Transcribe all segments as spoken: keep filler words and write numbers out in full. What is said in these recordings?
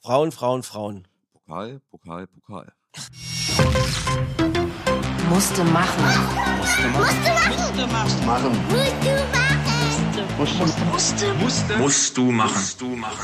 Frauen, Frauen, Frauen. Pokal, Pokal, Pokal. Musste machen. Musste machen. Musste machen. Machen. Musste machen. Musste. Musste. Musst du machen. Musst du machen.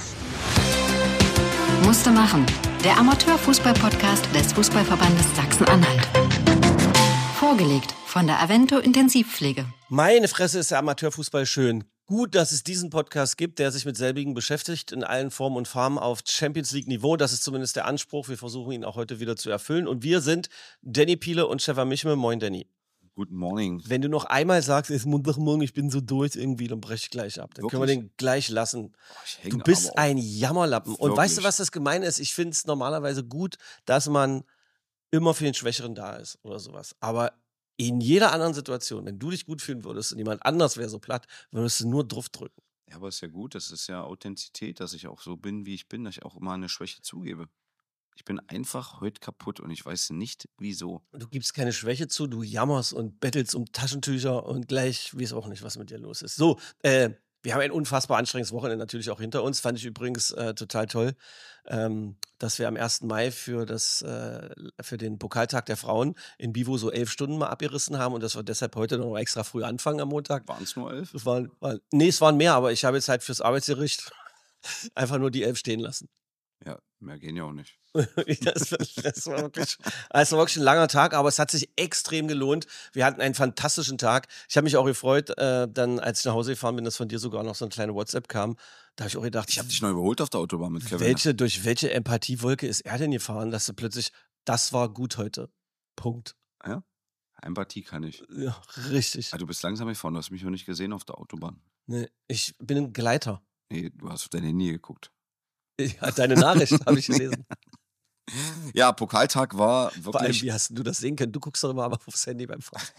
Musste machen. Der Amateurfußball-Podcast des Fußballverbandes Sachsen-Anhalt. Vorgelegt von der Avento Intensivpflege. Meine Fresse, ist der Amateurfußball schön. Gut, dass es diesen Podcast gibt, der sich mit selbigen beschäftigt, in allen Formen und Farben auf Champions League Niveau. Das ist zumindest der Anspruch. Wir versuchen ihn auch heute wieder zu erfüllen. Und wir sind Danny Piele und Stefan Michme. Moin, Danny. Guten Morning. Wenn du noch einmal sagst, es ist Montagmorgen, ich bin so durch irgendwie, dann breche ich gleich ab. Dann Wirklich? können wir den gleich lassen. Oh, ich häng Du bist aber ein Jammerlappen. Und Wirklich? weißt du, was das Gemeine ist? Ich finde es normalerweise gut, dass man immer für den Schwächeren da ist oder sowas. Aber in jeder anderen Situation, wenn du dich gut fühlen würdest und jemand anders wäre so platt, würdest du nur drauf drücken. Ja, aber ist ja gut, das ist ja Authentizität, dass ich auch so bin, wie ich bin, dass ich auch immer eine Schwäche zugebe. Ich bin einfach heute kaputt und ich weiß nicht, wieso. Du gibst keine Schwäche zu, du jammerst und bettelst um Taschentücher und gleich weiß auch nicht, was mit dir los ist. So, äh, wir haben ein unfassbar anstrengendes Wochenende natürlich auch hinter uns. Fand ich übrigens äh, total toll, ähm, dass wir am ersten Mai für, das, äh, für den Pokaltag der Frauen in Bivo so elf Stunden mal abgerissen haben und dass wir deshalb heute noch extra früh anfangen am Montag. Waren es nur elf? Es waren, waren, nee, es waren mehr, aber ich habe jetzt halt fürs Arbeitsgericht einfach nur die elf stehen lassen. Ja, mehr gehen ja auch nicht. das, das, war wirklich, das war wirklich ein langer Tag, aber es hat sich extrem gelohnt. Wir hatten einen fantastischen Tag. Ich habe mich auch gefreut, äh, dann, als ich nach Hause gefahren bin, dass von dir sogar noch so eine kleine WhatsApp kam. Da habe ich auch gedacht, Ich habe dich noch überholt auf der Autobahn mit Kevin. welche, durch welche Empathiewolke ist er denn gefahren, dass du plötzlich, das war gut heute. Punkt. Ja? Empathie kann ich. Ja, richtig. Ah, du bist langsam gefahren, du hast mich noch nicht gesehen auf der Autobahn. Nee, ich bin ein Gleiter. Nee, du hast auf dein Handy geguckt. Ja, deine Nachricht habe ich gelesen. Ja, Pokaltag war Vor allem, wirklich. wie hast du das sehen können? Du guckst doch immer aber aufs Handy beim Fahren.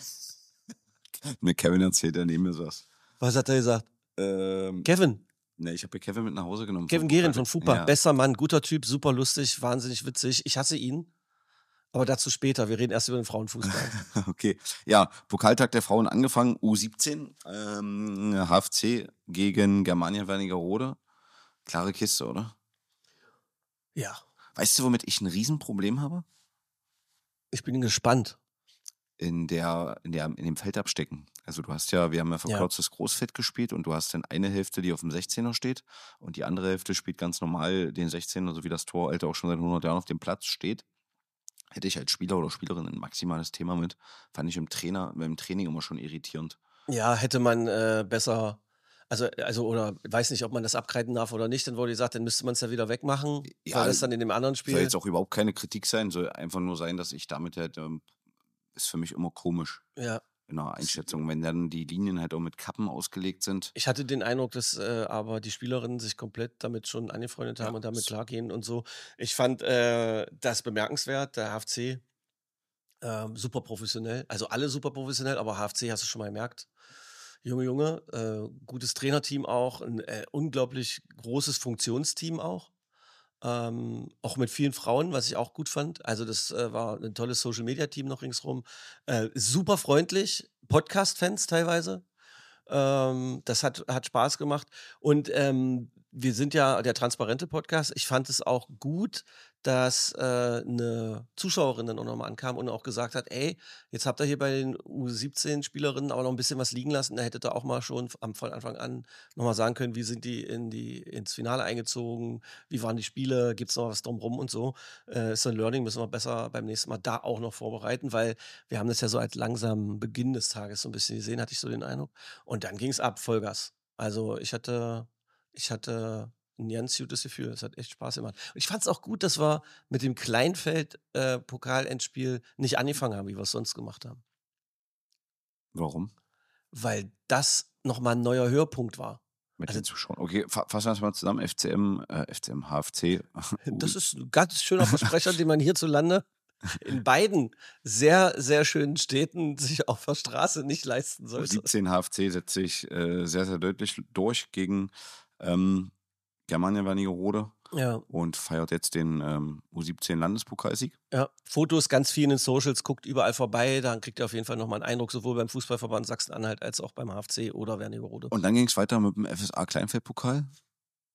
Mir Kevin erzählt, der neben mir saß. Was hat er gesagt? Ähm, Kevin. ne, ich habe Kevin mit nach Hause genommen. Kevin vom Gehring Pokal. von Fupa. Ja. Besser Mann, guter Typ, super lustig, wahnsinnig witzig. Ich hasse ihn. Aber dazu später. Wir reden erst über den Frauenfußball. Okay, ja, Pokaltag der Frauen angefangen, U siebzehn, ähm, H F C gegen Germania Wernigerode. Klare Kiste, oder? Ja, Weißt du, womit ich ein Riesenproblem habe? ich bin gespannt. In der, in der, in dem Feldabstecken. Also du hast ja, wir haben ja verkürztes Großfeld gespielt und du hast dann eine Hälfte, die auf dem sechzehner steht und die andere Hälfte spielt ganz normal den sechzehner, so wie das Toralter auch schon seit hundert Jahren auf dem Platz steht. Hätte ich als Spieler oder Spielerin ein maximales Thema mit, fand ich im Trainer, im Training immer schon irritierend. Ja, hätte man äh, besser, also, also, oder weiß nicht, ob man das abkreiden darf oder nicht, dann wurde gesagt, dann müsste man es ja wieder wegmachen. Ja, War das dann in dem anderen Spiel? Soll jetzt auch überhaupt keine Kritik sein, soll einfach nur sein, dass ich damit halt, ähm, ist für mich immer komisch Ja. in der Einschätzung, wenn dann die Linien halt auch mit Kappen ausgelegt sind. Ich hatte den Eindruck, dass äh, aber die Spielerinnen sich komplett damit schon angefreundet haben Ja, und damit s- klargehen und so. Ich fand äh, das bemerkenswert, der H F C ähm, super professionell, also alle super professionell, aber H F C hast du schon mal gemerkt. Junge, Junge, äh, gutes Trainerteam auch, ein äh, unglaublich großes Funktionsteam auch. Ähm, auch mit vielen Frauen, was ich auch gut fand. Also das äh, war ein tolles Social-Media-Team noch ringsrum. Äh, super freundlich, Podcast-Fans teilweise. Ähm, das hat, hat Spaß gemacht. Und ähm, wir sind ja der transparente Podcast. Ich fand es auch gut, dass äh, eine Zuschauerin dann auch nochmal ankam und auch gesagt hat, ey, jetzt habt ihr hier bei den U siebzehn Spielerinnen aber noch ein bisschen was liegen lassen. Da hättet ihr auch mal schon am, von Anfang an nochmal sagen können, wie sind die, in die ins Finale eingezogen, wie waren die Spiele, gibt es noch was drumrum und so. Äh, ist so ein Learning, müssen wir besser beim nächsten Mal da auch noch vorbereiten, weil wir haben das ja so als langsamen Beginn des Tages so ein bisschen gesehen, hatte ich so den Eindruck. Und dann ging es ab, Vollgas. Also ich hatte, ich hatte ein ganz gutes Gefühl. Es hat echt Spaß gemacht. Und ich fand es auch gut, dass wir mit dem Kleinfeld-Pokal-Endspiel nicht angefangen haben, wie wir es sonst gemacht haben. Warum? Weil das nochmal ein neuer Höhepunkt war. Mit Also- den Zuschauern. Okay, fa fassen wir das mal zusammen. F C M, äh, F C M, H F C. Das ist ein ganz schöner Versprecher, den man hierzulande in beiden sehr, sehr schönen Städten sich auf der Straße nicht leisten U sollte. siebzehn H F C setzt sich äh, sehr, sehr deutlich durch gegen ähm, Germania Wernigerode Ja, und feiert jetzt den ähm, U siebzehn Landespokalsieg. ja. Fotos ganz viel in den Socials, guckt überall vorbei, dann kriegt ihr auf jeden Fall nochmal einen Eindruck, sowohl beim Fußballverband Sachsen-Anhalt als auch beim H F C oder Wernigerode. Und dann ging es weiter mit dem F S A Kleinfeldpokal.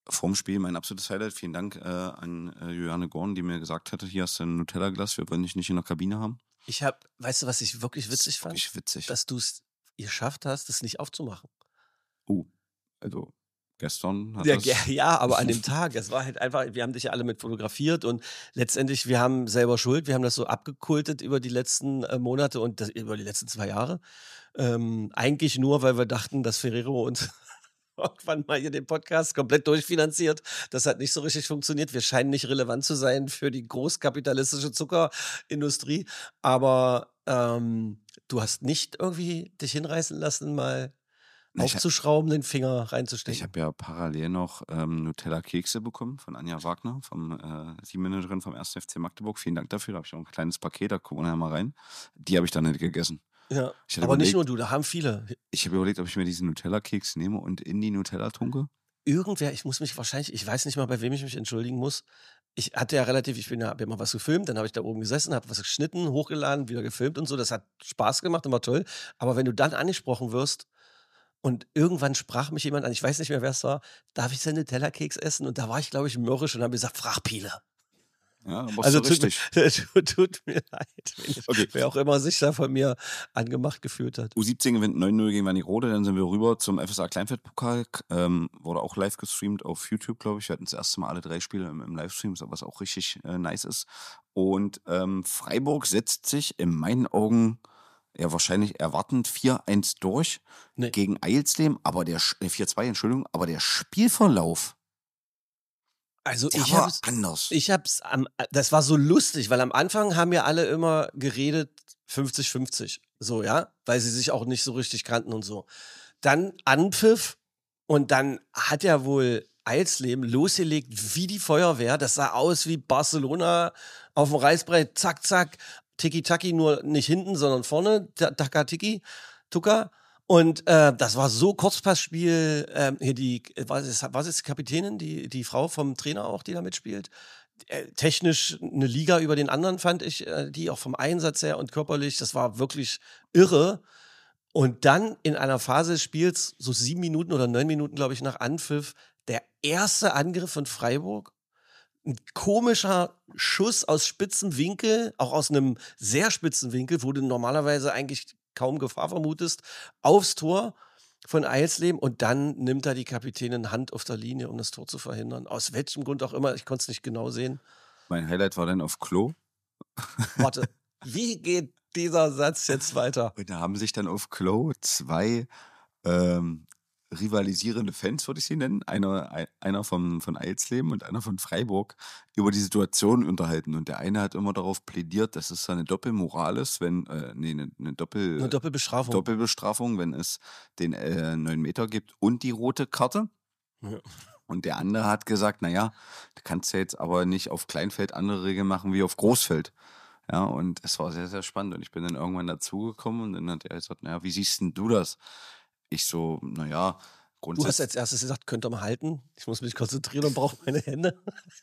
vorm Spiel mein absolutes Highlight. Vielen Dank äh, an äh, Juliane Gorn, die mir gesagt hatte, hier hast du ein Nutella-Glas, wir wollen dich nicht in der Kabine haben. Ich habe, weißt du, was ich wirklich witzig fand? Wirklich witzig. Dass du es geschafft hast, das nicht aufzumachen. Oh, also gestern hat Ja, das... ge- ja, aber an dem Tag, es war halt einfach, wir haben dich ja alle mit fotografiert und letztendlich, wir haben selber Schuld, wir haben das so abgekultet über die letzten äh, Monate und das, über die letzten zwei Jahre. Ähm, eigentlich nur, weil wir dachten, dass Ferrero uns irgendwann mal hier den Podcast komplett durchfinanziert. Das hat nicht so richtig funktioniert. Wir scheinen nicht relevant zu sein für die großkapitalistische Zuckerindustrie, aber ähm, du hast nicht irgendwie dich hinreißen lassen, mal Na, ich, aufzuschrauben, den Finger reinzustecken. ich habe ja parallel noch ähm, Nutella-Kekse bekommen von Anja Wagner, vom äh, Teammanagerin vom ersten F C Magdeburg. Vielen Dank dafür. Da habe ich auch ein kleines Paket, da gucken wir nachher mal rein. Die habe ich dann nicht gegessen. Ja, Ich hatte aber nicht überlegt- nur du, da haben viele. Ich habe überlegt, ob ich mir diesen Nutella-Keks nehme und in die Nutella tunke. Irgendwer, ich muss mich wahrscheinlich, ich weiß nicht mal, bei wem ich mich entschuldigen muss. Ich hatte ja relativ, ich bin ja, habe ja mal was gefilmt, dann habe ich da oben gesessen, habe was geschnitten, hochgeladen, wieder gefilmt und so. Das hat Spaß gemacht und war toll. Aber wenn du dann angesprochen wirst und irgendwann sprach mich jemand an, ich weiß nicht mehr, wer es war, darf ich seinen Nutella-Keks essen? Und da war ich, glaube ich, mürrisch und habe gesagt, frag Piele. Ja, aber Also so tut, richtig. mir- tut, tut mir leid, wenn ich, Okay. wer auch immer sich da von mir angemacht gefühlt hat. U siebzehn gewinnt neun null gegen Wernigerode, dann sind wir rüber zum F S A Kleinfeldpokal, ähm, wurde auch live gestreamt auf YouTube, glaube ich. Wir hatten das erste Mal alle drei Spiele im, im Livestream, was auch richtig äh, nice ist. Und ähm, Freiburg setzt sich in meinen Augen ja wahrscheinlich erwartend vier eins durch Nee. gegen Eilsleben, aber der Sch- äh, vier zwei, Entschuldigung, aber der Spielverlauf, Also der ich war habe anders. Ich hab's am, das war so lustig, weil am Anfang haben ja alle immer geredet fünfzig fünfzig, so, ja, weil sie sich auch nicht so richtig kannten und so. Dann Anpfiff und dann hat ja wohl Eilsleben losgelegt wie die Feuerwehr. Das sah aus wie Barcelona auf dem Reißbrett, zack, zack, Tiki-Taki, nur nicht hinten, sondern vorne, Taka-Tiki, Tuka. Und äh, das war so Kurzpassspiel. Ähm, hier die, was ist, was ist die Kapitänin, die, die Frau vom Trainer auch, die da mitspielt? Äh, technisch eine Liga über den anderen, fand ich, äh, die auch vom Einsatz her und körperlich, das war wirklich irre. Und dann in einer Phase des Spiels, so sieben Minuten oder neun Minuten, glaube ich, nach Anpfiff, der erste Angriff von Freiburg. Ein komischer Schuss aus spitzem Winkel, auch aus einem sehr spitzen Winkel, wo du normalerweise eigentlich kaum Gefahr vermutest, aufs Tor von Eilsleben und dann nimmt da die Kapitänin Hand auf der Linie, um das Tor zu verhindern. Aus welchem Grund auch immer, ich konnte es nicht genau sehen. Mein Highlight war dann auf Klo. Warte, wie geht dieser Satz jetzt weiter? Und da haben sich dann auf Klo zwei ähm, rivalisierende Fans, würde ich sie nennen, einer, ein- einer von, von Eilsleben und einer von Freiburg, über die Situation unterhalten. Und der eine hat immer darauf plädiert, dass es eine Doppelmoral ist, wenn, äh, nee, eine, eine, Doppel, Eine Doppelbestrafung. Doppelbestrafung, wenn es den äh, neun Meter gibt und die rote Karte. Ja. Und der andere hat gesagt, naja, du kannst ja jetzt aber nicht auf Kleinfeld andere Regeln machen wie auf Großfeld. Ja, und es war sehr, sehr spannend. Und ich bin dann irgendwann dazugekommen und dann hat er gesagt, naja, wie siehst denn du das? Ich so, naja, Du hast grundsätzlich, als erstes gesagt, könnt ihr mal halten. Ich muss mich konzentrieren und brauche meine Hände.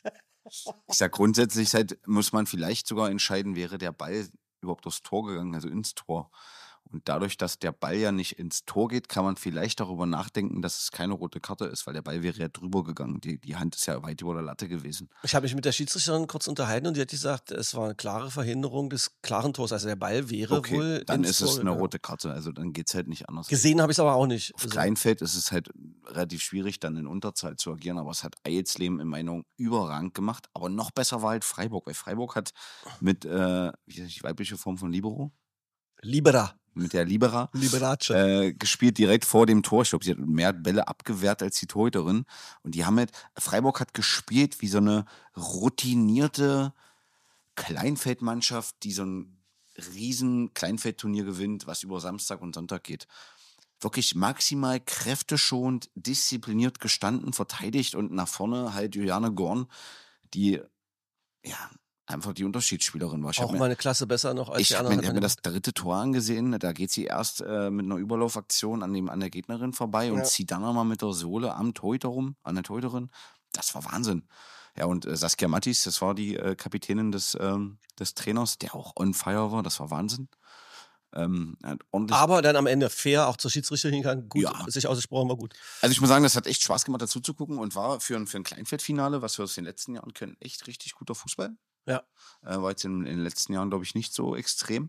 ich sag grundsätzlich halt, muss man vielleicht sogar entscheiden, wäre der Ball überhaupt aufs Tor gegangen, also ins Tor. Und dadurch, dass der Ball ja nicht ins Tor geht, kann man vielleicht darüber nachdenken, dass es keine rote Karte ist, weil der Ball wäre ja drüber gegangen. Die, die Hand ist ja weit über der Latte gewesen. Ich habe mich mit der Schiedsrichterin kurz unterhalten und die hat gesagt, es war eine klare Verhinderung des klaren Tors. Also der Ball wäre Okay, wohl dann ins ist Tor es eine gegangen. rote Karte, also dann geht es halt nicht anders. Gesehen habe ich es aber auch nicht. Auf Also, Kleinfeld ist es halt relativ schwierig, dann in Unterzahl zu agieren, aber es hat Eilsleben in meiner Meinung überragend gemacht. Aber noch besser war halt Freiburg, weil Freiburg hat mit, äh, wie heißt die weibliche Form von Libero? Libera, Mit der Libera Liberace. äh, gespielt direkt vor dem Tor. Ich glaube, sie hat mehr Bälle abgewehrt als die Torhüterin. Und die haben halt, Freiburg hat gespielt wie so eine routinierte Kleinfeldmannschaft, die so ein riesen Kleinfeldturnier gewinnt, was über Samstag und Sonntag geht. Wirklich maximal kräfteschonend, diszipliniert gestanden, verteidigt und nach vorne halt Juliane Gorn, die ja einfach die Unterschiedsspielerin war. Ich hab auch mir- mal eine Klasse besser noch als ich die habe anderen. mir, hab hat mir man das dritte Tor angesehen. Da geht sie erst äh, mit einer Überlaufaktion an, dem, an der Gegnerin vorbei und Ja. zieht dann nochmal mit der Sohle am Torhüter rum, an der Torhüterin. Das war Wahnsinn. Ja, und äh, Saskia Mattis, das war die äh, Kapitänin des, ähm, des Trainers, der auch on fire war. Das war Wahnsinn. Ähm, er hat ordentlich Aber dann am Ende fair, auch zur Schiedsrichterin hingegangen, gut, Ja. sich ausgesprochen, war gut. Also ich muss sagen, das hat echt Spaß gemacht, dazu zu gucken und war für ein, für ein Kleinfeldfinale, was wir aus den letzten Jahren kennen, echt richtig guter Fußball. Ja. Äh, war jetzt in, in den letzten Jahren, glaube ich, nicht so extrem.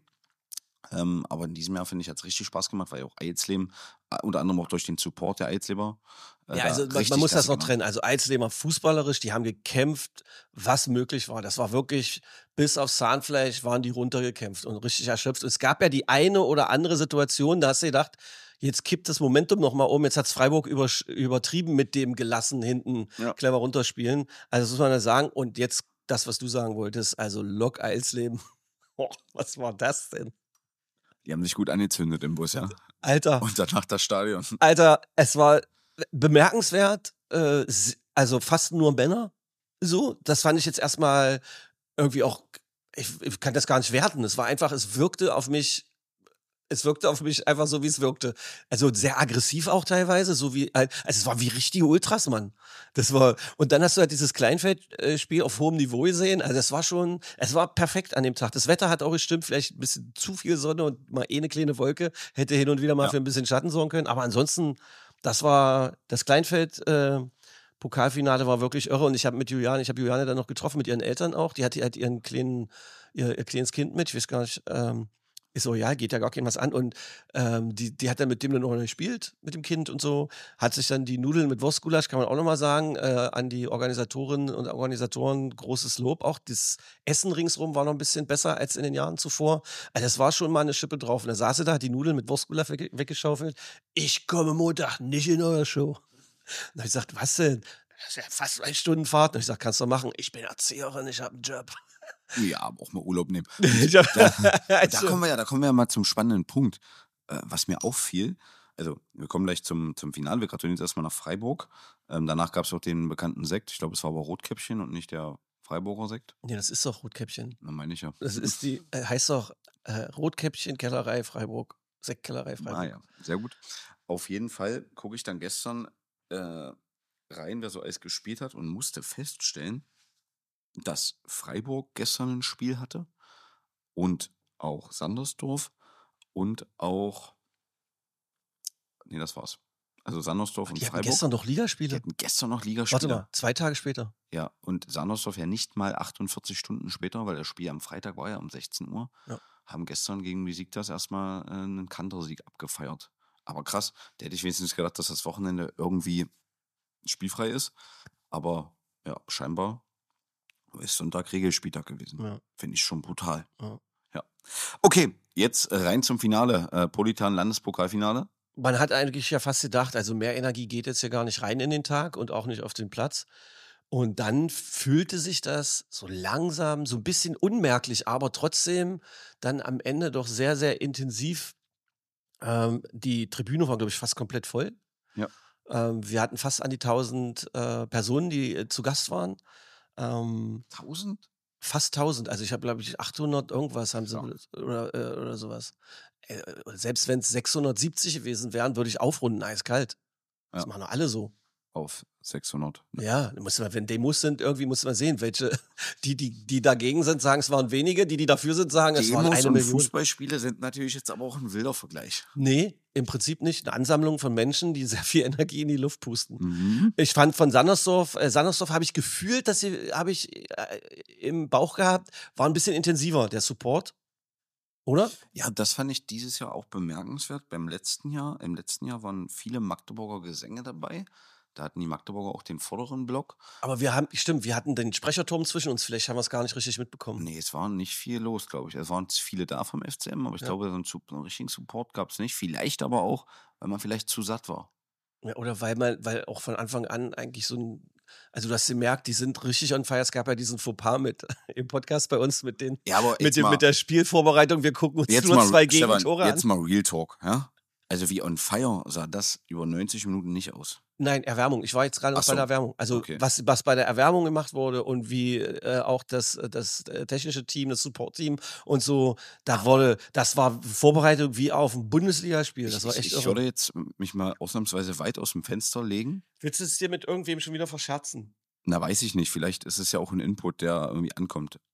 Ähm, aber in diesem Jahr, finde ich, hat es richtig Spaß gemacht, weil ja auch Eisleben, äh, unter anderem auch durch den Support der Eisleber. Äh, Ja, da also man, richtig man muss das klasse noch gemacht. trennen. Also Eisleben fußballerisch, die haben gekämpft, was möglich war. Das war wirklich, bis aufs Zahnfleisch waren die runtergekämpft und richtig erschöpft. Und es gab ja die eine oder andere Situation, da hast du gedacht, jetzt kippt das Momentum nochmal um. Jetzt hat es Freiburg über, übertrieben mit dem gelassen hinten Ja. clever runterspielen. Also das muss man ja sagen. Und jetzt das, was du sagen wolltest, also Lok Eisleben. Oh, was war das denn? Die haben sich gut angezündet im Bus, ja. Alter. Und danach das Stadion. Alter, es war bemerkenswert, äh, s- also fast nur Männer. So, das fand ich jetzt erstmal irgendwie auch, ich, ich kann das gar nicht werten. Es war einfach, es wirkte auf mich, es wirkte auf mich einfach so, wie es wirkte. Also sehr aggressiv auch teilweise, so wie, also es war wie richtige Ultras, Mann. Das war, und dann hast du halt dieses Kleinfeldspiel auf hohem Niveau gesehen. Also das war schon, es war perfekt an dem Tag. Das Wetter hat auch gestimmt, vielleicht ein bisschen zu viel Sonne und mal eh eine kleine Wolke. Hätte hin und wieder mal Ja. für ein bisschen Schatten sorgen können. Aber ansonsten, das war das Kleinfeld, äh, Pokalfinale war wirklich irre und ich habe mit Juliane, ich habe Juliane dann noch getroffen mit ihren Eltern auch. Die hatte halt ihren kleinen, ihr, ihr kleines Kind mit. Ich weiß gar nicht, ähm, ist so, ja, geht ja gar kein was an. Und ähm, die, die hat dann mit dem dann noch gespielt, mit dem Kind und so. Hat sich dann die Nudeln mit Wurstgulasch, kann man auch nochmal sagen, äh, an die Organisatorinnen und Organisatoren großes Lob. Auch das Essen ringsrum war noch ein bisschen besser als in den Jahren zuvor. Also das war schon mal eine Schippe drauf. Und da saß sie da, hat die Nudeln mit Wurstgulasch wegge weggeschaufelt. Ich komme Montag nicht in eure Show. Und da hab ich gesagt, was denn? Das ist ja fast zwei Stunden Fahrt. Und ich gesagt, kannst du machen. Ich bin Erzieherin, ich habe einen Job. Ja, aber auch mal Urlaub nehmen. Ich hab- Da, da, Also- kommen wir ja, da kommen wir ja mal zum spannenden Punkt. Äh, was mir auffiel, also wir kommen gleich zum, zum Finale, wir gratulieren jetzt erstmal nach Freiburg. Ähm, danach gab es auch den bekannten Sekt. Ich glaube, es war aber Rotkäppchen und nicht der Freiburger Sekt. Nee, das ist doch Rotkäppchen. Dann meine ich ja. Das ist die, äh, heißt doch äh, Rotkäppchen Kellerei Freiburg. Sektkellerei Freiburg. Ah ja, sehr gut. Auf jeden Fall gucke ich dann gestern äh, rein, wer so Eis gespielt hat und musste feststellen, dass Freiburg gestern ein Spiel hatte und auch Sandersdorf und auch, nee, das war's. Also Sandersdorf und Die hatten Freiburg. gestern doch die Ligaspiele. hatten gestern noch Warte Ligaspiele. mal, zwei Tage später. Ja, und Sandersdorf ja nicht mal achtundvierzig Stunden später, weil das Spiel am Freitag war ja um sechzehn Uhr, Ja. haben gestern gegen Besiktas erstmal äh, einen Kantersieg abgefeiert. Aber krass, da hätte ich wenigstens gedacht, dass das Wochenende irgendwie spielfrei ist. Aber ja, scheinbar ist Sonntag Regelspieltag gewesen. Ja. Finde ich schon brutal. Ja. Ja. Okay, jetzt rein zum Finale. Äh, Politan Landespokalfinale. Man hat eigentlich ja fast gedacht, also mehr Energie geht jetzt ja gar nicht rein in den Tag und auch nicht auf den Platz. Und dann fühlte sich das so langsam, so ein bisschen unmerklich, aber trotzdem dann am Ende doch sehr, sehr intensiv. Ähm, die Tribüne war, glaube ich, fast komplett voll. Ja. Ähm, wir hatten fast an die tausend äh, Personen, die äh, zu Gast waren. Ähm, tausend? Fast tausend. Also ich habe, glaube ich, achthundert irgendwas haben sie Ja. oder, äh, oder sowas. Äh, selbst wenn es sechshundertsiebzig gewesen wären, würde ich aufrunden, eiskalt. Das Ja. machen doch alle so. Auf sechshundert. Ja, da muss man, wenn Demos sind, irgendwie muss man sehen, welche, die, die, die dagegen sind, sagen, es waren wenige, die, die dafür sind, sagen, es waren Demos eine und Million. Fußballspiele sind natürlich jetzt aber auch ein wilder Vergleich. Nee, im Prinzip nicht. Eine Ansammlung von Menschen, die sehr viel Energie in die Luft pusten. Mhm. Ich fand von Sandersdorf, äh, Sandersdorf habe ich gefühlt, dass sie, habe ich äh, im Bauch gehabt, war ein bisschen intensiver, der Support. Oder? Ja, das fand ich dieses Jahr auch bemerkenswert. Beim letzten Jahr, im letzten Jahr waren viele Magdeburger Gesänge dabei. Da hatten die Magdeburger auch den vorderen Block. Aber wir haben, stimmt, wir hatten den Sprecherturm zwischen uns, vielleicht haben wir es gar nicht richtig mitbekommen. Nee, es war nicht viel los, glaube ich. Es waren viele da vom F C M, aber ich Ja. glaube, so einen, Su- einen richtigen Support gab es nicht. Vielleicht aber auch, weil man vielleicht zu satt war. Ja, oder weil man, weil auch von Anfang an eigentlich so ein, also du hast gemerkt, die sind richtig on fire. Es gab ja diesen Fauxpas mit im Podcast bei uns mit den, Ja, aber mit, jetzt dem, mal, mit der Spielvorbereitung. Wir gucken uns jetzt nur mal, zwei Stefan, Gegentore jetzt an. mal Real Talk, ja? Also wie on fire sah das über neunzig Minuten nicht aus. Nein, Erwärmung. Ich war jetzt gerade noch Ach bei so. der Erwärmung. Also Okay. was, was bei der Erwärmung gemacht wurde und wie äh, auch das, das äh, technische Team, das Support-Team und so, da wurde, das war Vorbereitung wie auf ein Bundesligaspiel. Das ich war echt ich, ich irre. würde jetzt mich mal ausnahmsweise weit aus dem Fenster legen. Willst du es dir mit irgendwem schon wieder verscherzen? Na, weiß ich nicht. Vielleicht ist es ja auch ein Input, der irgendwie ankommt.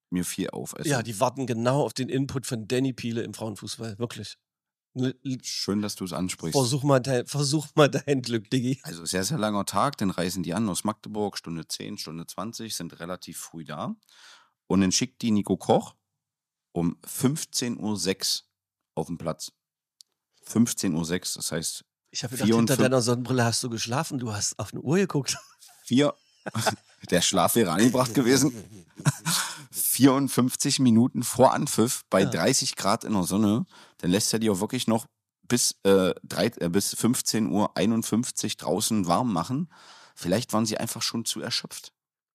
mir viel auf. Also, Ja, die warten genau auf den Input von Danny Piele im Frauenfußball, wirklich. L- l- schön, dass du es ansprichst. Versuch mal, dein, versuch mal dein Glück, Diggi. Also sehr, sehr langer Tag, dann reisen die an aus Magdeburg, Stunde zehn, Stunde zwanzig, sind relativ früh da. Und dann schickt die Nico Koch um fünfzehn Uhr sechs auf den Platz. fünfzehn Uhr sechs, das heißt Ich habe gedacht, Vier und hinter fünf- deiner Sonnenbrille hast du geschlafen, du hast auf eine Uhr geguckt. vier, der Schlaf wäre angebracht gewesen, vierundfünfzig Minuten vor Anpfiff bei Ja. dreißig Grad in der Sonne, dann lässt er die auch wirklich noch bis, äh, drei, äh, bis fünfzehn Uhr einundfünfzig draußen warm machen. Vielleicht waren sie einfach schon zu erschöpft.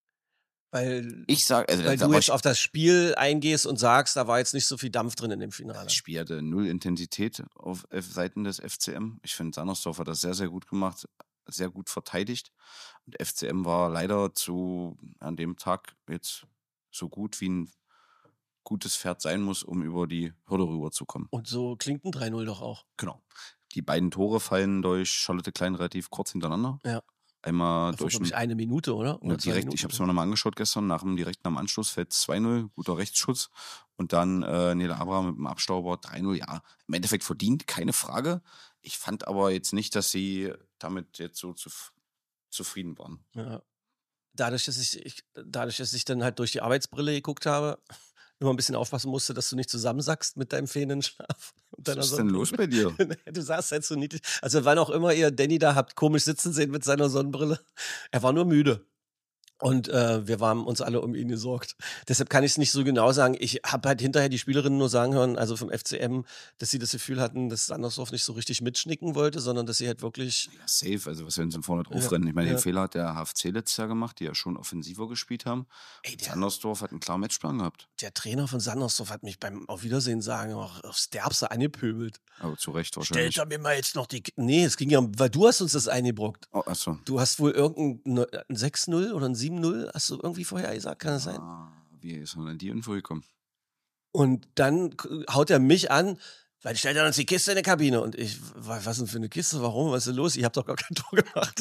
Weil, Ich sage, also weil da du war jetzt auf das Spiel eingehst und sagst, da war jetzt nicht so viel Dampf drin in dem Finale. Das Spiel hatte null Intensität auf F- Seiten des F C M. Ich finde, Sandersdorf hat das sehr, sehr gut gemacht, sehr gut verteidigt. Und F C M war leider zu an dem Tag jetzt so gut, wie ein gutes Pferd sein muss, um über die Hürde rüberzukommen. Und so klingt ein drei null doch auch. Genau. Die beiden Tore fallen durch Charlotte Klein relativ kurz hintereinander. Ja. Einmal Das war, durch glaube ich, ein, eine Minute, oder? Ne, oder zwei direkt, Minuten? ich habe es mir nochmal angeschaut gestern, nach dem direkten am Anschluss fällt zwei null, guter Rechtsschutz. Und dann äh, Nele Abraham mit dem Abstauber drei null, ja, im Endeffekt verdient, keine Frage. Ich fand aber jetzt nicht, dass sie damit jetzt so zuf- zufrieden waren. Ja. Dadurch, dass ich, ich, dadurch, dass ich dann halt durch die Arbeitsbrille geguckt habe, immer ein bisschen aufpassen musste, dass du nicht zusammensackst mit deinem fehlenden Schlaf. und deiner Was ist denn los bei dir? Sonnenbrille. Du saßt halt so niedlich. Also, wann auch immer ihr Danny da habt komisch sitzen sehen mit seiner Sonnenbrille. Er war nur müde. Und äh, wir haben uns alle um ihn gesorgt. Deshalb kann ich es nicht so genau sagen. Ich habe halt hinterher die Spielerinnen nur sagen hören, also vom F C M, dass sie das Gefühl hatten, dass Sandersdorf nicht so richtig mitschnicken wollte, sondern dass sie halt wirklich. Ja, safe, also was werden sie denn vorne drauf Ja, rennen? Ich meine, ja. den Fehler hat der H F C letztes Jahr gemacht, die ja schon offensiver gespielt haben. Ey, der, Sandersdorf hat einen klaren Matchplan gehabt. der Trainer von Sandersdorf hat mich beim Auf Wiedersehen sagen auch aufs Derbste angepöbelt. Aber zu Recht wahrscheinlich. Stellt er mir mal jetzt noch die. K- Nee, es ging ja um, weil du hast uns das eingebrockt. Oh, achso. Du hast wohl irgendein ne- ein sechs null oder ein sieben null, hast du irgendwie vorher gesagt, kann das sein? Ah, wie ist man an die Info gekommen? Und dann k- haut er mich an, weil stellt er uns die Kiste in die Kabine. Und ich, wa- was denn für eine Kiste? Warum? Was ist denn los? Ich habe doch gar kein Tor gemacht.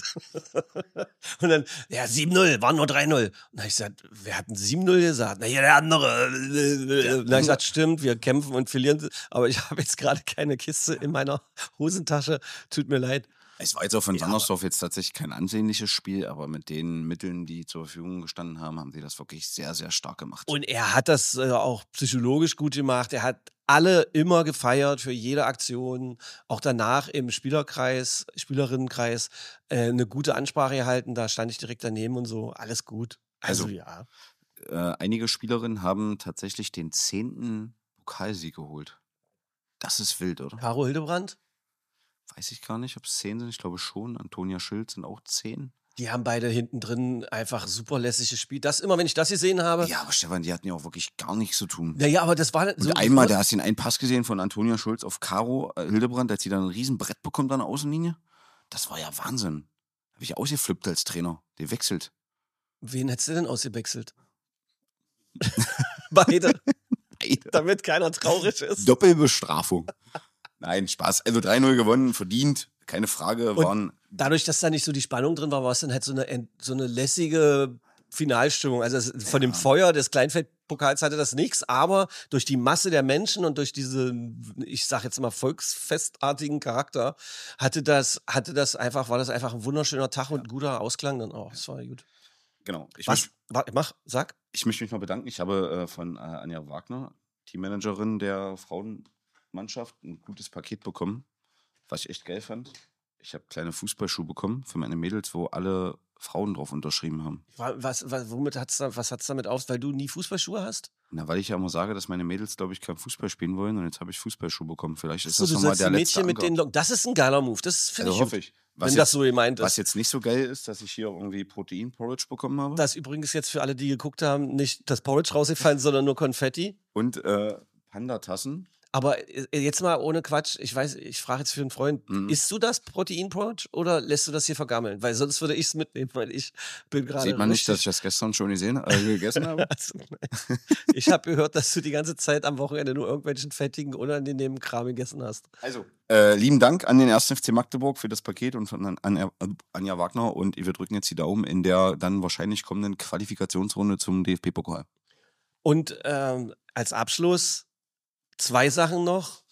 Und dann, ja, sieben null, waren nur drei null. Und dann habe ich gesagt, wer hat ein sieben null gesagt? Na, hier der andere. Und dann habe ich gesagt, stimmt, wir kämpfen und verlieren. Aber ich habe jetzt gerade keine Kiste in meiner Hosentasche. Tut mir leid. Es war jetzt auch von Ja, Sandersdorf jetzt tatsächlich kein ansehnliches Spiel, aber mit den Mitteln, die zur Verfügung gestanden haben, haben sie das wirklich sehr, sehr stark gemacht. Und er hat das äh, auch psychologisch gut gemacht. Er hat alle immer gefeiert für jede Aktion. Auch danach im Spielerkreis, Spielerinnenkreis äh, eine gute Ansprache gehalten. Da stand ich direkt daneben und so. Alles gut. Also, Also, ja. Äh, einige Spielerinnen haben tatsächlich den zehnten Pokalsieg geholt. Das ist wild, oder? Caro Hildebrand, Weiß ich gar nicht, ob es zehn sind. Ich glaube schon. Antonia Schild sind auch zehn. die haben beide hinten drin einfach super lässig gespielt. Das immer, wenn ich das gesehen habe. Ja, aber Stefan, die hatten ja auch wirklich gar nichts zu tun. Naja, aber das war Und so. einmal, da hast du den einen Pass gesehen von Antonia Schulz auf Caro äh, Hildebrand, als sie dann ein Riesenbrett bekommt an der Außenlinie. Das war ja Wahnsinn. Habe ich ausgeflippt als Trainer. Der wechselt. Wen hättest du denn ausgewechselt? Beide, damit keiner traurig ist. Doppelbestrafung. Nein, Spaß. Also drei null gewonnen, verdient. Keine Frage, Und waren. Dadurch, dass da nicht so die Spannung drin war, war es dann halt so eine, ent- so eine lässige Finalstimmung. Also es, von dem Feuer des Kleinfeldpokals hatte das nichts, aber durch die Masse der Menschen und durch diese, ich sag jetzt mal, volksfestartigen Charakter, hatte das, hatte das einfach, war das einfach ein wunderschöner Tag und ein guter Ausklang dann auch. Das war gut. Genau. Ich, Was? möcht, Wa- Mach, sag. ich möchte mich noch bedanken. Ich habe äh, von äh, Anja Wagner, Teammanagerin der Frauenmannschaft, ein gutes Paket bekommen, was ich echt geil fand. Ich habe kleine Fußballschuhe bekommen für meine Mädels, wo alle Frauen drauf unterschrieben haben. Wa- Was, was, womit hat's da, was hat's damit auf? Weil du nie Fußballschuhe hast? Na, weil ich ja immer sage, dass meine Mädels, glaube ich, kein Fußball spielen wollen und jetzt habe ich Fußballschuhe bekommen. Vielleicht ist So, das du nochmal sollst der die letzte Mädchen mit Anker. den Locken. Das ist ein geiler Move. Das finde Also ich hoffe gut. ich. Was Wenn jetzt, das so gemeint ist. was jetzt nicht so geil ist, dass ich hier irgendwie Protein-Porridge bekommen habe. Das ist übrigens jetzt für alle, die geguckt haben, nicht das Porridge rausgefallen, sondern nur Konfetti. Und äh, Panda-Tassen. Aber äh, jetzt mal ohne Quatsch, ich weiß, ich frage jetzt für einen Freund, Mhm. isst du das Protein-Porridge oder lässt du das hier vergammeln? Weil sonst würde ich es mitnehmen, weil ich bin gerade Sieht man nicht, dass richtig- ich das gestern schon gesehen, äh, gegessen habe? Also, nein. Ich habe gehört, dass du die ganze Zeit am Wochenende nur irgendwelchen fettigen, unangenehmen Kram gegessen hast. Also, äh, lieben Dank an den ersten F C Magdeburg für das Paket und von Anja, Anja Wagner. Und wir drücken jetzt die Daumen in der dann wahrscheinlich kommenden Qualifikationsrunde zum D F B-Pokal. Und ähm, als Abschluss zwei Sachen noch.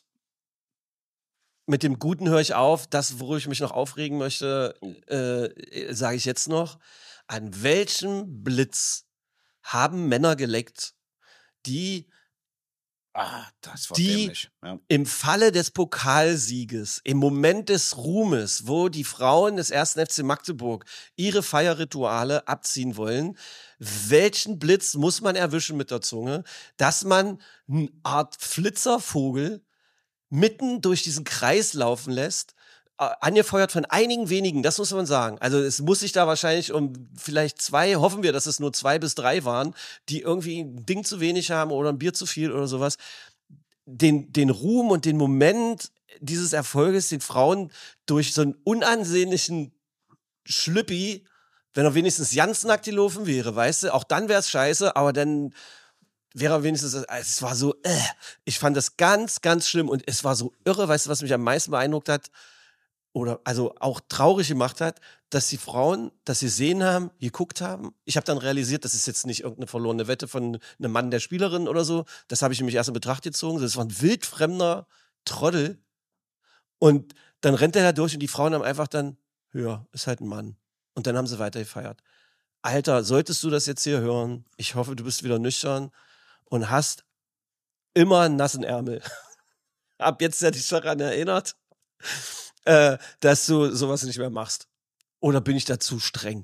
Mit dem Guten höre ich auf. Das, worüber ich mich noch aufregen möchte, äh, sage ich jetzt noch. An welchem Blitz haben Männer geleckt, die, Ah, das war die dämlich. Ja. im Falle des Pokalsieges, im Moment des Ruhmes, wo die Frauen des ersten F C Magdeburg ihre Feierrituale abziehen wollen, welchen Blitz muss man erwischen mit der Zunge, dass man eine Art Flitzervogel mitten durch diesen Kreis laufen lässt, äh, angefeuert von einigen wenigen, das muss man sagen. Also es muss sich da wahrscheinlich um vielleicht zwei, hoffen wir, dass es nur zwei bis drei waren, die irgendwie ein Ding zu wenig haben oder ein Bier zu viel oder sowas. Den, den Ruhm und den Moment dieses Erfolges den Frauen durch so einen unansehnlichen Schlüppi, wenn er wenigstens ganz nackt gelaufen wäre, weißt du, auch dann wäre es scheiße, aber dann wäre er wenigstens, es war so, äh, ich fand das ganz, ganz schlimm und es war so irre, weißt du, was mich am meisten beeindruckt hat oder also auch traurig gemacht hat, dass die Frauen das gesehen haben, geguckt haben. Ich habe dann realisiert, das ist jetzt nicht irgendeine verlorene Wette von einem Mann der Spielerin oder so, das habe ich nämlich erst in Betracht gezogen, das war ein wildfremder Trottel und dann rennt er da durch und die Frauen haben einfach dann, ja, ist halt ein Mann. Und dann haben sie weiter gefeiert. Alter, solltest du das jetzt hier hören, ich hoffe, du bist wieder nüchtern und hast immer einen nassen Ärmel. Ab jetzt ja dich daran erinnert, äh, dass du sowas nicht mehr machst. Oder bin ich da zu streng?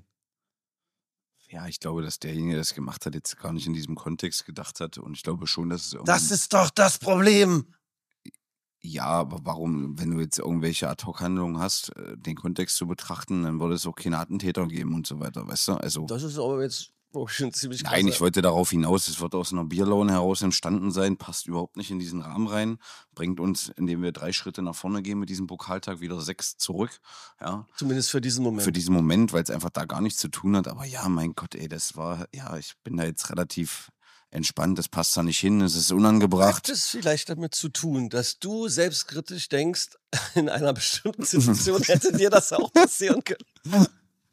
Ja, ich glaube, dass derjenige, der das gemacht hat, jetzt gar nicht in diesem Kontext gedacht hat. Und ich glaube schon, dass es irgendwie... Das ist doch das Problem. Ja, aber warum, wenn du jetzt irgendwelche Ad-Hoc-Handlungen hast, äh, den Kontext zu betrachten, dann würde es auch keine Attentäter geben und so weiter, weißt du? Also, Das ist aber jetzt oh, schon ziemlich krass. nein, ich wollte darauf hinaus, es wird aus einer Bierlaune heraus entstanden sein, passt überhaupt nicht in diesen Rahmen rein, bringt uns, indem wir drei Schritte nach vorne gehen mit diesem Pokaltag, wieder sechs zurück, ja. Zumindest für diesen Moment. Für diesen Moment, weil es einfach da gar nichts zu tun hat, aber ja, mein Gott, ey, das war, ja, ich bin da jetzt relativ entspannt, das passt da nicht hin, es ist unangebracht. Hat es vielleicht damit zu tun, dass du selbstkritisch denkst, in einer bestimmten Situation hätte dir das auch passieren können?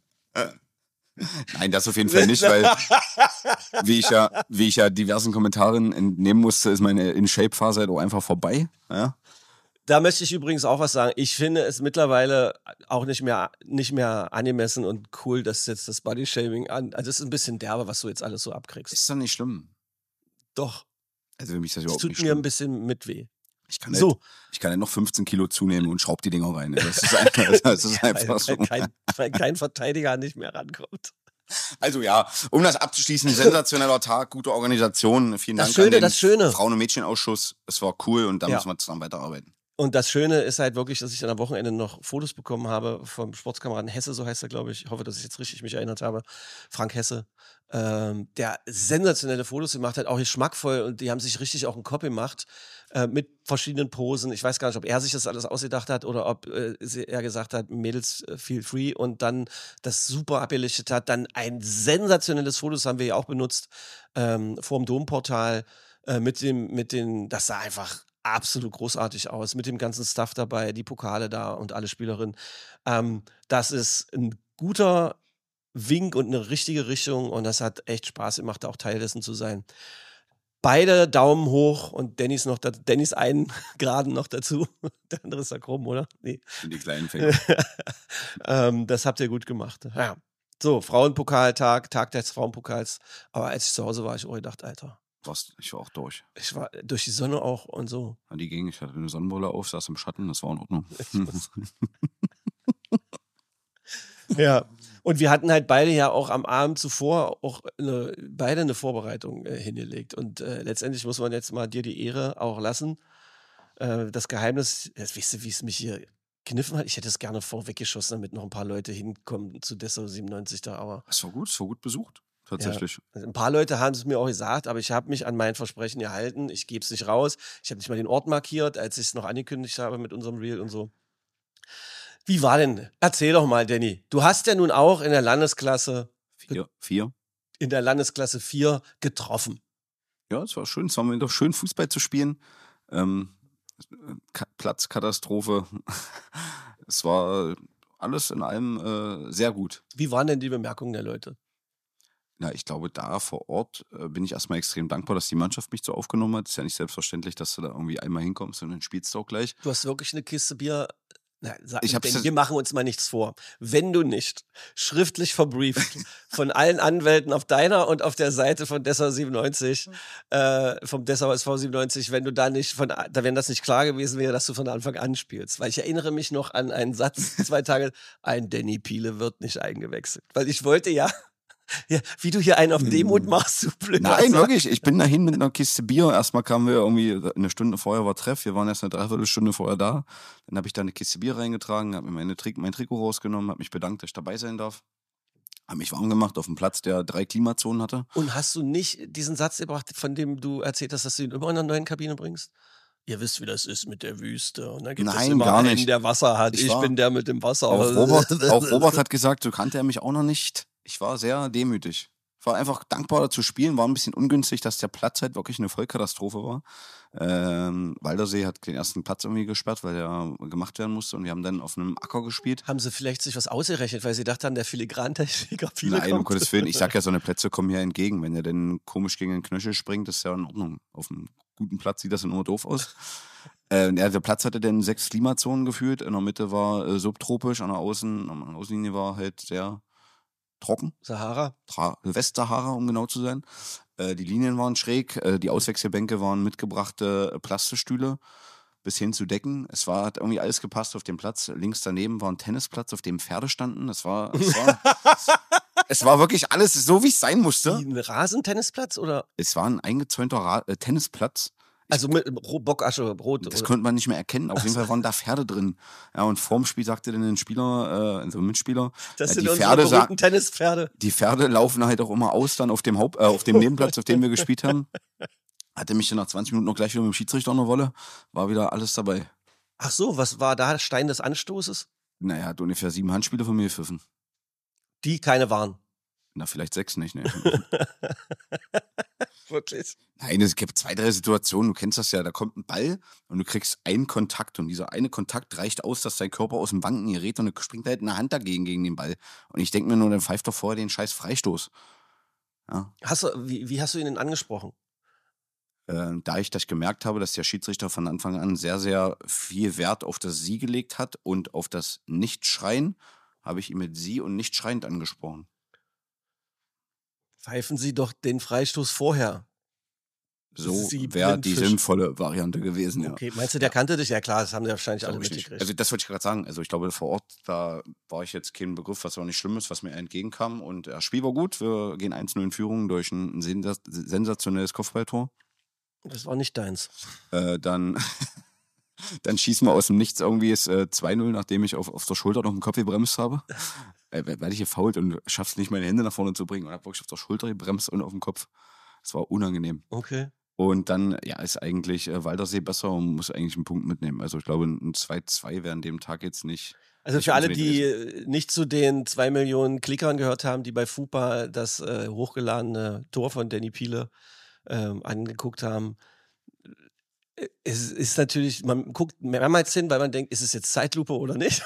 Nein, das auf jeden Fall nicht, weil wie ich ja, wie ich ja diversen Kommentaren entnehmen musste, ist meine In-Shape-Phase halt auch einfach vorbei. Ja? Da möchte ich übrigens auch was sagen. Ich finde es mittlerweile auch nicht mehr, nicht mehr angemessen und cool, dass jetzt das Bodyshaming an. Also es ist ein bisschen derbe, was du jetzt alles so abkriegst. Ist doch nicht schlimm. Doch. Also für mich ist das Es überhaupt tut nicht mir schlimm. ein bisschen mit weh. Ich kann, So. halt, ich kann halt noch fünfzehn Kilo zunehmen und schraub die Dinger rein. Das ist einfach, das ist einfach weil, so. weil, kein, weil kein Verteidiger nicht mehr rankommt. Also ja, um das abzuschließen, sensationeller Tag, gute Organisation. Vielen Das Dank Schöne, an den das Schöne. Frauen- und Mädchenausschuss. Es war cool und da Ja. müssen wir zusammen weiterarbeiten. Und das Schöne ist halt wirklich, dass ich dann am Wochenende noch Fotos bekommen habe vom Sportskameraden Hesse, so heißt er, glaube ich. Ich hoffe, dass ich jetzt richtig mich erinnert habe. Frank Hesse, ähm, der sensationelle Fotos gemacht hat, auch geschmackvoll und die haben sich richtig auch einen Kopf gemacht äh, mit verschiedenen Posen. Ich weiß gar nicht, ob er sich das alles ausgedacht hat oder ob äh, sie- er gesagt hat, Mädels, äh, feel free und dann das super abgelichtet hat. Dann ein sensationelles Foto, das haben wir ja auch benutzt, ähm, vorm Domportal äh, mit dem, mit den, das sah einfach absolut großartig aus, mit dem ganzen Stuff dabei, die Pokale da und alle Spielerinnen. Ähm, das ist ein guter Wink und eine richtige Richtung und das hat echt Spaß gemacht, auch Teil dessen zu sein. Beide Daumen hoch und Dennis noch, da, Dennis einen Graden noch dazu. Der andere ist da krumm, oder? Nee. Für die kleinen Finger. ähm, das habt ihr gut gemacht. Ja. So, Frauenpokaltag, Tag des Frauenpokals. Aber als ich zu Hause war, ich auch gedacht, Alter, Was, ich war auch durch. ich war durch die Sonne auch und so. Ja, die ging, ich hatte eine Sonnenbrille auf, saß im Schatten, das war in Ordnung. Ja. Und wir hatten halt beide ja auch am Abend zuvor auch eine, beide eine Vorbereitung äh, hingelegt. Und äh, letztendlich muss man jetzt mal dir die Ehre auch lassen. Äh, das Geheimnis, jetzt weißt du, wie es mich hier kniffen hat. Ich hätte es gerne vorweggeschossen, damit noch ein paar Leute hinkommen zu Dessau siebenundneunzig da. Aber Es war gut, es war gut besucht, tatsächlich. also ein paar Leute haben es mir auch gesagt, aber ich habe mich an mein Versprechen gehalten. Ich gebe es nicht raus. Ich habe nicht mal den Ort markiert, als ich es noch angekündigt habe mit unserem Reel und so. Wie war denn? Erzähl doch mal, Danny. Du hast ja nun auch in der Landesklasse, Vier, vier. in der Landesklasse vier getroffen. Ja, es war schön, es war mir doch schön, Fußball zu spielen. Ähm, Ka- Platzkatastrophe. Es war alles in allem äh, sehr gut. Wie waren denn die Bemerkungen der Leute? Ja, ich glaube, da vor Ort äh, bin ich erstmal extrem dankbar, dass die Mannschaft mich so aufgenommen hat. Ist ja nicht selbstverständlich, dass du da irgendwie einmal hinkommst und dann spielst du auch gleich. Du hast wirklich eine Kiste Bier. Na, sag, Ich hab's denn jetzt- wir machen uns mal nichts vor. Wenn du nicht schriftlich verbrieft von allen Anwälten auf deiner und auf der Seite von Dessau siebenundneunzig, äh, vom Dessau S V siebenundneunzig, wenn du da nicht von, da wenn das nicht klar gewesen wäre, dass du von Anfang an spielst. Weil ich erinnere mich noch an einen Satz, zwei Tage, ein Danny Piele wird nicht eingewechselt. Weil ich wollte ja, ja wie du hier einen auf Demut machst, du blöd. Nein, wirklich. Ich bin dahin mit einer Kiste Bier. Erstmal kamen wir irgendwie, eine Stunde vorher war Treff. Wir waren erst eine Dreiviertelstunde vorher da. Dann habe ich da eine Kiste Bier reingetragen, habe mir meine Tri- mein Trikot rausgenommen, habe mich bedankt, dass ich dabei sein darf. Habe mich warm gemacht auf einem Platz, der drei Klimazonen hatte. Und hast du nicht diesen Satz gebracht, von dem du erzählt hast, dass du ihn immer in einer neuen Kabine bringst? Ihr wisst, wie das ist mit der Wüste. Und dann gibt es Nein, immer gar einen, nicht. der Wasser hat. Ich Ich, war- bin der mit dem Wasser. Auch Robert, auch Robert hat gesagt, so kannte er mich auch noch nicht. Ich war sehr demütig. Ich war einfach dankbar zu spielen, war ein bisschen ungünstig, dass der Platz halt wirklich eine Vollkatastrophe war. Ähm, Waldersee hat den ersten Platz irgendwie gesperrt, weil der gemacht werden musste und wir haben dann auf einem Acker gespielt. Haben sie vielleicht sich was ausgerechnet, weil sie dachten, der Filigrantechniker viele Nein, um kommt? Gottes Willen, ich sag ja, so eine Plätze kommen hier entgegen. Wenn er denn komisch gegen den Knöchel springt, ist ja in Ordnung. Auf einem guten Platz sieht das immer doof aus. Äh, ja, der Platz hatte dann sechs Klimazonen gefühlt. In der Mitte war äh, subtropisch, an der Außen, an der Außenlinie war halt sehr trocken. Sahara? Tra- Westsahara, um genau zu sein. Äh, die Linien waren schräg, äh, die Auswechselbänke waren mitgebrachte äh, Plastikstühle bis hin zu Decken. Es war, hat irgendwie alles gepasst auf dem Platz. Links daneben war ein Tennisplatz, auf dem Pferde standen. Es war, es war, es, es war wirklich alles so, wie es sein musste. Wie ein Rasentennisplatz oder? Es war ein eingezäunter Ra- äh, Tennisplatz. Also mit Ro- Bockasche, Rot. Das oder? konnte man nicht mehr erkennen. Auf jeden Fall waren da Pferde drin. Ja, und vorm Spiel sagte dann ein Spieler, äh, also ein Mitspieler, Das äh, sind die unsere Pferde sa- berühmten Tennispferde. die Pferde laufen halt auch immer aus dann auf dem Haupt, äh, auf dem Nebenplatz, auf dem wir gespielt haben. Hatte mich dann nach zwanzig Minuten noch gleich wieder mit dem Schiedsrichter eine Wolle. War wieder alles dabei. Ach so, was war da Stein des Anstoßes? Naja, hat ungefähr sieben Handspiele von mir gepfiffen. Die keine waren. Na, vielleicht sechs nicht, ne? Wirklich? Nein, es gibt zwei, drei Situationen, du kennst das ja, da kommt ein Ball und du kriegst einen Kontakt und dieser eine Kontakt reicht aus, dass dein Körper aus dem Wanken gerät und dann springt halt eine Hand dagegen gegen den Ball. Und ich denke mir nur, dann pfeift doch vorher den scheiß Freistoß. Ja. Hast du, wie, wie hast du ihn denn angesprochen? Äh, da ich das gemerkt habe, dass der Schiedsrichter von Anfang an sehr, sehr viel Wert auf das Sie gelegt hat und auf das Nicht-Schreien, habe ich ihn mit Sie und nicht schreiend angesprochen. Pfeifen Sie doch den Freistoß vorher. So Sie wäre die Blindfisch. sinnvolle Variante gewesen, ja. Okay, meinst du, der kannte dich? Ja klar, das haben sie wahrscheinlich alle Glaub ich nicht. mitgekriegt. Also das wollte ich gerade sagen. Also ich glaube, vor Ort, da war ich jetzt kein Begriff, was auch nicht schlimm ist, was mir entgegenkam. Und das Spiel war gut. Wir gehen eins null in Führung durch ein sens- sensationelles Kopfballtor. Das war nicht deins. Äh, dann, dann schießen wir aus dem Nichts irgendwie es äh, zwei null, nachdem ich auf, auf der Schulter noch den Kopf gebremst habe. Äh, werde ich gefault und schaff's nicht, meine Hände nach vorne zu bringen. Und habe wirklich auf der Schulter gebremst und auf dem Kopf. Das war unangenehm. Okay. Und dann, ja, ist eigentlich äh, Waldersee besser und muss eigentlich einen Punkt mitnehmen. Also ich glaube, ein zwei zwei wäre an dem Tag jetzt nicht. Also nicht für alle, unsere die gewesen. äh, nicht zu den zwei Millionen Klickern gehört haben, die bei FUPA das äh, hochgeladene Tor von Danny Piele ähm, angeguckt haben, äh, es ist natürlich, man guckt mehrmals hin, weil man denkt, ist es jetzt Zeitlupe oder nicht?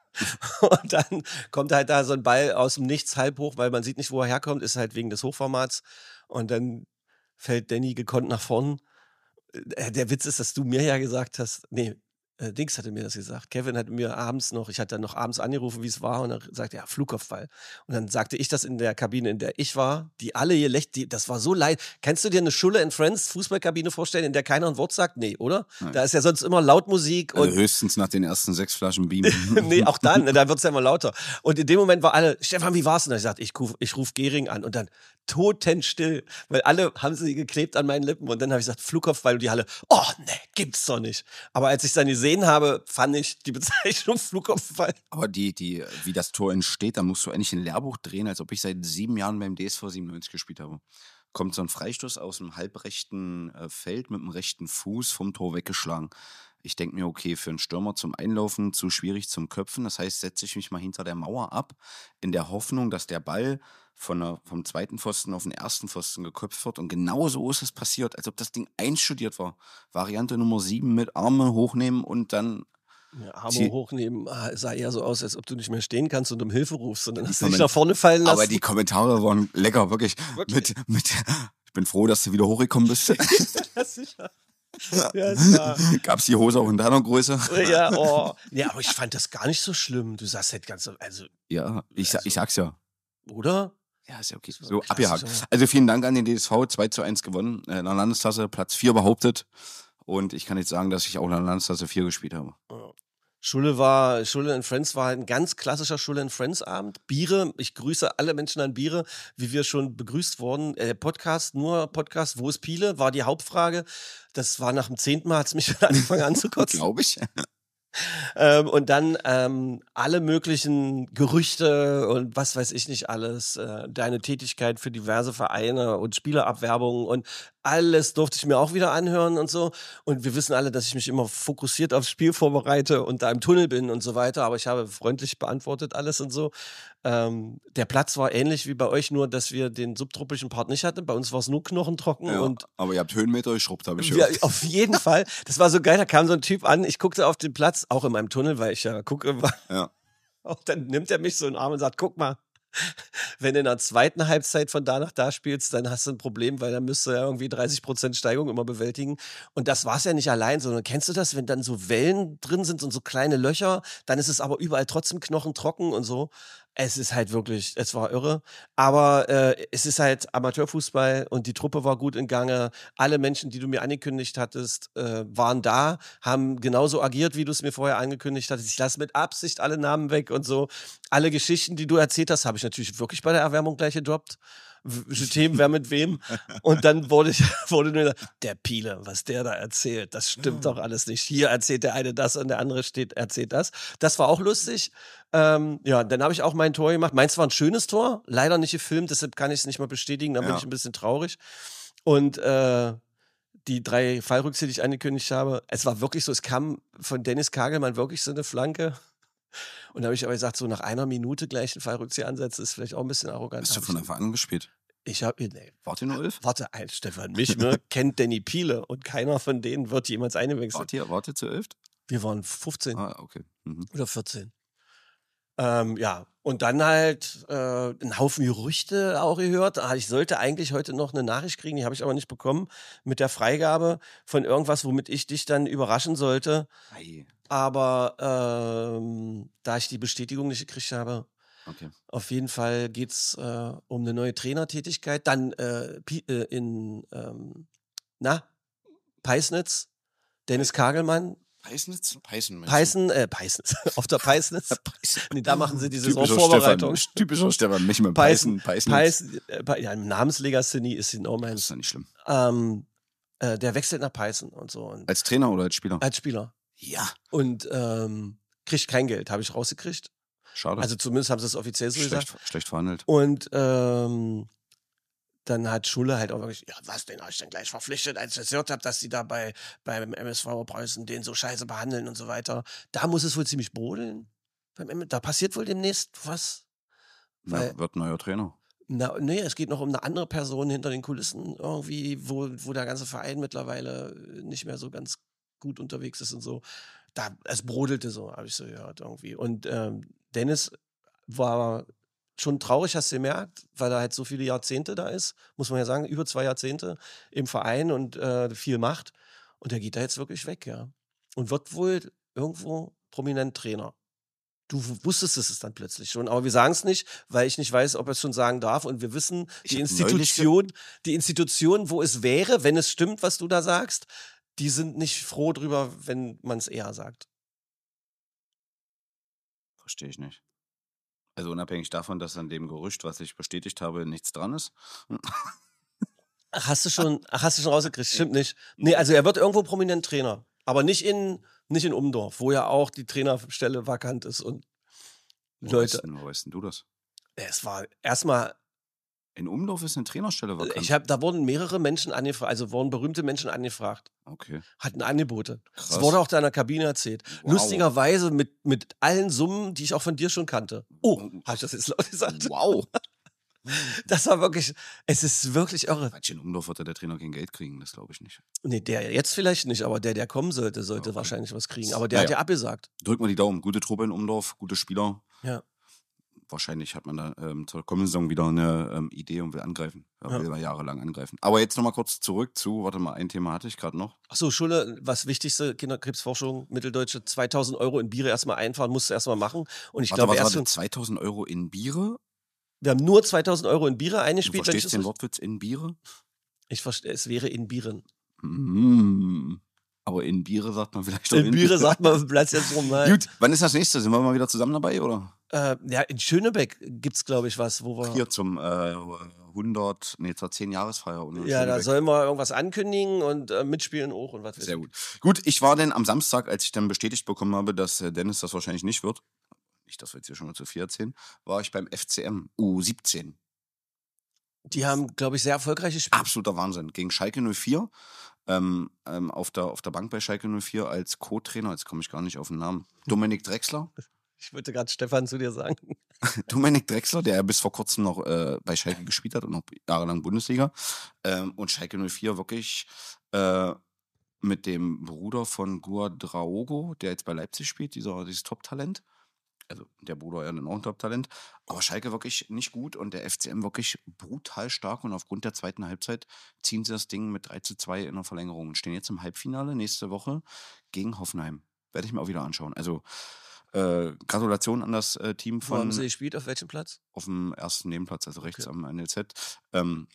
Und dann kommt halt da so ein Ball aus dem Nichts halb hoch, weil man sieht nicht, wo er herkommt, ist halt wegen des Hochformats. Und dann fällt Danny gekonnt nach vorn. Äh, Der Witz ist, dass du mir ja gesagt hast, nee, äh, Dings hatte mir das gesagt. Kevin hat mir abends noch, ich hatte dann noch abends angerufen, wie es war, und dann sagte er, ja, Flugkopfball. Und dann sagte ich das in der Kabine, in der ich war, die alle hier lächeln, die, das war so leid. Kannst du dir eine Schulle and Friends Fußballkabine vorstellen, in der keiner ein Wort sagt? Nee, oder? Nein. Da ist ja sonst immer Lautmusik und Also höchstens nach den ersten sechs Flaschen Beam. nee, auch dann, da wird es ja immer lauter. Und in dem Moment war alle, Stefan, wie war's denn? Und ich sagte, ich ruf, ich ruf Gehring an und dann totenstill, weil alle haben sie geklebt an meinen Lippen und dann habe ich gesagt, Flugkopfball und die Halle, oh nee, gibt's doch nicht. Aber als ich dann gesehen habe, fand ich die Bezeichnung Flugkopfball. Aber die, die, wie das Tor entsteht, da musst du eigentlich ein Lehrbuch drehen, als ob ich seit sieben Jahren beim D S V siebenundneunzig gespielt habe. Kommt so ein Freistoß aus dem halbrechten äh, Feld mit dem rechten Fuß vom Tor weggeschlagen. Ich denke mir, okay, für einen Stürmer zum Einlaufen zu schwierig zum Köpfen. Das heißt, setze ich mich mal hinter der Mauer ab, in der Hoffnung, dass der Ball von der, vom zweiten Pfosten auf den ersten Pfosten geköpft wird. Und genau so ist es passiert, als ob das Ding einstudiert war. Variante Nummer sieben mit Arme hochnehmen und dann Ja, Arme Sie- hochnehmen, ah, es sah eher so aus, als ob du nicht mehr stehen kannst und um Hilfe rufst, sondern hast du dich Moment. nach vorne fallen lassen. Aber die Kommentare waren lecker, wirklich. Wirklich? Mit, mit, ich bin froh, dass du wieder hochgekommen bist. Ja, sicher. Ja, ist klar. Gab's die Hose auch in deiner Größe? Ja, oh. Ja, aber ich fand das gar nicht so schlimm. Du sagst halt ganz so, also, Ja, ich, sa- ich sag's ja. oder? Ja, ist ja okay. war So, klasse, abgehakt. so. Also vielen Dank an den D S V, zwei zu eins gewonnen. äh, In der Landesklasse, Platz vier behauptet. Und ich kann jetzt sagen, dass ich auch in der Landesklasse vier gespielt habe. Schule war, Schule and Friends war halt ein ganz klassischer Schule and Friends Abend. Biere, ich grüße alle Menschen an Biere, wie wir schon begrüßt wurden. Äh, Podcast, nur Podcast, wo ist Piele, war die Hauptfrage. Das war nach dem zehnten Mal, hat es mich schon angefangen anzukotzen. Glaube ich. Ähm, und dann ähm, alle möglichen Gerüchte und was weiß ich nicht alles, äh, deine Tätigkeit für diverse Vereine und Spielerabwerbungen und alles durfte ich mir auch wieder anhören und so. Und wir wissen alle, dass ich mich immer fokussiert aufs Spiel vorbereite und da im Tunnel bin und so weiter. Aber ich habe freundlich beantwortet alles und so. Ähm, der Platz war ähnlich wie bei euch, nur dass wir den subtropischen Part nicht hatten. Bei uns war es nur knochentrocken Ja, und aber ihr habt Höhenmeter geschrubbt, habe ich wir, gehört. auf jeden Fall. Das war so geil, da kam so ein Typ an, ich guckte auf den Platz, auch in meinem Tunnel, weil ich ja gucke. Ja. Und dann nimmt er mich so in den Arm und sagt, guck mal, wenn du in der zweiten Halbzeit von da nach da spielst, dann hast du ein Problem, weil dann müsst du ja irgendwie dreißig Prozent Steigung immer bewältigen. Und das war es ja nicht allein, sondern kennst du das, wenn dann so Wellen drin sind und so kleine Löcher, dann ist es aber überall trotzdem knochentrocken und so. Es ist halt wirklich, es war irre. Aber äh, es ist halt Amateurfußball und die Truppe war gut in Gange. Alle Menschen, die du mir angekündigt hattest, äh, waren da, haben genauso agiert, wie du es mir vorher angekündigt hattest. Ich lasse mit Absicht alle Namen weg und so. Alle Geschichten, die du erzählt hast, habe ich natürlich wirklich bei der Erwärmung gleich gedroppt. W- Themen, wer mit wem. Und dann wurde ich, wurde nur gesagt, der Piele, was der da erzählt, das stimmt doch alles nicht. Hier erzählt der eine das und der andere steht, erzählt das. Das war auch lustig. Ähm, ja, dann habe ich auch mein Tor gemacht. Meins war ein schönes Tor, leider nicht gefilmt, deshalb kann ich es nicht mal bestätigen, da bin Ja. ich ein bisschen traurig. Und äh, die drei Fallrückzieher, die ich angekündigt habe, es war wirklich so, es kam von Dennis Kagelmann wirklich so eine Flanke. Und da habe ich aber gesagt, so nach einer Minute gleich einen Fallrückzieher ansetzen, ist vielleicht auch ein bisschen arrogant. Bist du Hab von ich- Anfang an gespielt? Ich habe, nee, Wart ihr nur elf? warte, ein Stefan Michme kennt Danny Piele und keiner von denen wird jemals eingewechselt. Wart ihr, wart ihr zu elf? Wir waren fünfzehn Ah, okay. Mhm. oder vierzehn. Ähm, ja, und dann halt äh, ein Haufen Gerüchte auch gehört. Ah, Ich sollte eigentlich heute noch eine Nachricht kriegen, die habe ich aber nicht bekommen, mit der Freigabe von irgendwas, womit ich dich dann überraschen sollte. Ei. Aber ähm, da ich die Bestätigung nicht gekriegt habe, Okay. auf jeden Fall geht es äh, um eine neue Trainertätigkeit. Dann äh, Pi- äh, in, ähm, na, Peisnitz, Dennis Kagelmann, Peisnitz? Peißen. meinst du? Peißen, äh, Peisnitz, auf der Peisnitz. Peißen. Nee, da machen sie die Typischer Saisonvorbereitung. Stefan, typischer Stefan, nicht mehr Peißen, Peißen. Peißen. Peißen, äh, Pe- ja, Namenslegasthenie ist genau Das meins. ist ja nicht schlimm. Ähm, äh, der wechselt nach Peißen und so und Als Trainer oder als Spieler? als Spieler. Ja. Und ähm, kriegt kein Geld, habe ich rausgekriegt. Schade. Also zumindest haben sie es offiziell so gesagt. schlecht, schlecht verhandelt. Und ähm, dann hat Schulle halt auch wirklich, ja, was, den habe ich dann gleich verpflichtet, als ich das gehört habe, dass die da bei, beim M S V Preußen den so scheiße behandeln und so weiter. Da muss es wohl ziemlich brodeln. Beim M- Da passiert wohl demnächst was. Weil, Ja, wird neuer Trainer. na, nee, es geht noch um eine andere Person hinter den Kulissen irgendwie, wo, wo der ganze Verein mittlerweile nicht mehr so ganz gut unterwegs ist und so. Da, es brodelte so, habe ich so gehört irgendwie. Und ähm, Dennis war schon traurig, hast du gemerkt, weil er halt so viele Jahrzehnte da ist, muss man ja sagen, über zwei Jahrzehnte im Verein und äh, viel macht. Und der geht da jetzt wirklich weg, ja. Und wird wohl irgendwo prominent Trainer. Du w- wusstest es dann plötzlich schon, aber wir sagen es nicht, weil ich nicht weiß, ob er es schon sagen darf. Und wir wissen, Ich die hab neulich ge- Institution, die Institution, wo es wäre, wenn es stimmt, was du da sagst, die sind nicht froh drüber, wenn man es eher sagt. Verstehe ich nicht. Also unabhängig davon, dass an dem Gerücht, was ich bestätigt habe, nichts dran ist. Ach, hast du schon, ach, hast du schon rausgekriegt? Stimmt nicht. Nee, also er wird irgendwo prominent Trainer. Aber nicht in, nicht in Umdorf, wo ja auch die Trainerstelle vakant ist. Und Wo Leute, weißt denn, wo weißt denn du das? es war erstmal, In Umdorf ist eine Trainerstelle vakant. ich hab, da wurden mehrere Menschen angefragt, also wurden berühmte Menschen angefragt, Okay. hatten hatten Angebote. Das Krass. wurde auch da in der Kabine erzählt. Wow. Lustigerweise mit, mit allen Summen, die ich auch von dir schon kannte. Oh, habe ich das jetzt laut gesagt? Wow. Das war wirklich, es ist wirklich irre. Quatsch, in Umdorf wird der Trainer kein Geld kriegen, das glaube ich nicht. Nee, der jetzt vielleicht nicht, aber der, der kommen sollte, sollte okay. wahrscheinlich was kriegen. Aber der naja. hat ja abgesagt. Drück mal die Daumen. Gute Truppe in Umdorf, gute Spieler. Ja. Wahrscheinlich hat man da ähm, zur kommenden Saison wieder eine ähm, Idee und will angreifen. Ja, Ja. will man jahrelang angreifen. Aber jetzt nochmal kurz zurück zu, warte mal, ein Thema hatte ich gerade noch. Achso, Schule, was Wichtigste, Kinderkrebsforschung, Mitteldeutsche, zweitausend Euro in Biere erstmal einfahren, musst du erstmal machen. Und ich warte, glaube, warte, erst warte, zweitausend Euro in Biere? wir haben nur zweitausend Euro in Biere Du eingespielt. wenn ich verstehst das den richtig- Wortwitz in Biere? Ich verstehe, es wäre in Bieren. Mm. Aber in Biere sagt man vielleicht auch In Biere sagt man, bleibst jetzt rum. Nein. Gut, wann ist das nächste? Sind wir mal wieder zusammen dabei, oder? Äh, ja, in Schönebeck gibt es, glaube ich, was, wo wir. Hier zum äh, hundert, nee, zur zehn-Jahresfeier. Ja, da sollen wir irgendwas ankündigen und äh, mitspielen auch und was weiß Sehr ich. gut. Gut, ich war dann am Samstag, als ich dann bestätigt bekommen habe, dass äh, Dennis das wahrscheinlich nicht wird, nicht, dass wir jetzt hier schon mal zu viel erzählen, war ich beim F C M U siebzehn. Die haben, glaube ich, sehr erfolgreiche Spiele. Absoluter Wahnsinn. Gegen Schalke null vier. Ähm, ähm, auf, der, auf der Bank bei Schalke null vier als Co-Trainer, jetzt komme ich gar nicht auf den Namen, Dominik Drexler. Ich wollte gerade Stefan zu dir sagen. Dominik Drexler, der bis vor kurzem noch äh, bei Schalke gespielt hat und noch jahrelang Bundesliga. Ähm, und Schalke null vier wirklich äh, mit dem Bruder von Guadraogo, der jetzt bei Leipzig spielt, dieser, dieses Top-Talent. Also der Bruder ja dann auch ein Top-Talent. Aber Schalke wirklich nicht gut und der F C M wirklich brutal stark. Und aufgrund der zweiten Halbzeit ziehen sie das Ding mit drei zu zwei in der Verlängerung und stehen jetzt im Halbfinale nächste Woche gegen Hoffenheim. Werde ich mir auch wieder anschauen. Also äh, Gratulation an das äh, Team Wo haben von sie gespielt? Auf welchem Platz? auf dem ersten Nebenplatz, also rechts Okay. am N L Z. Ähm,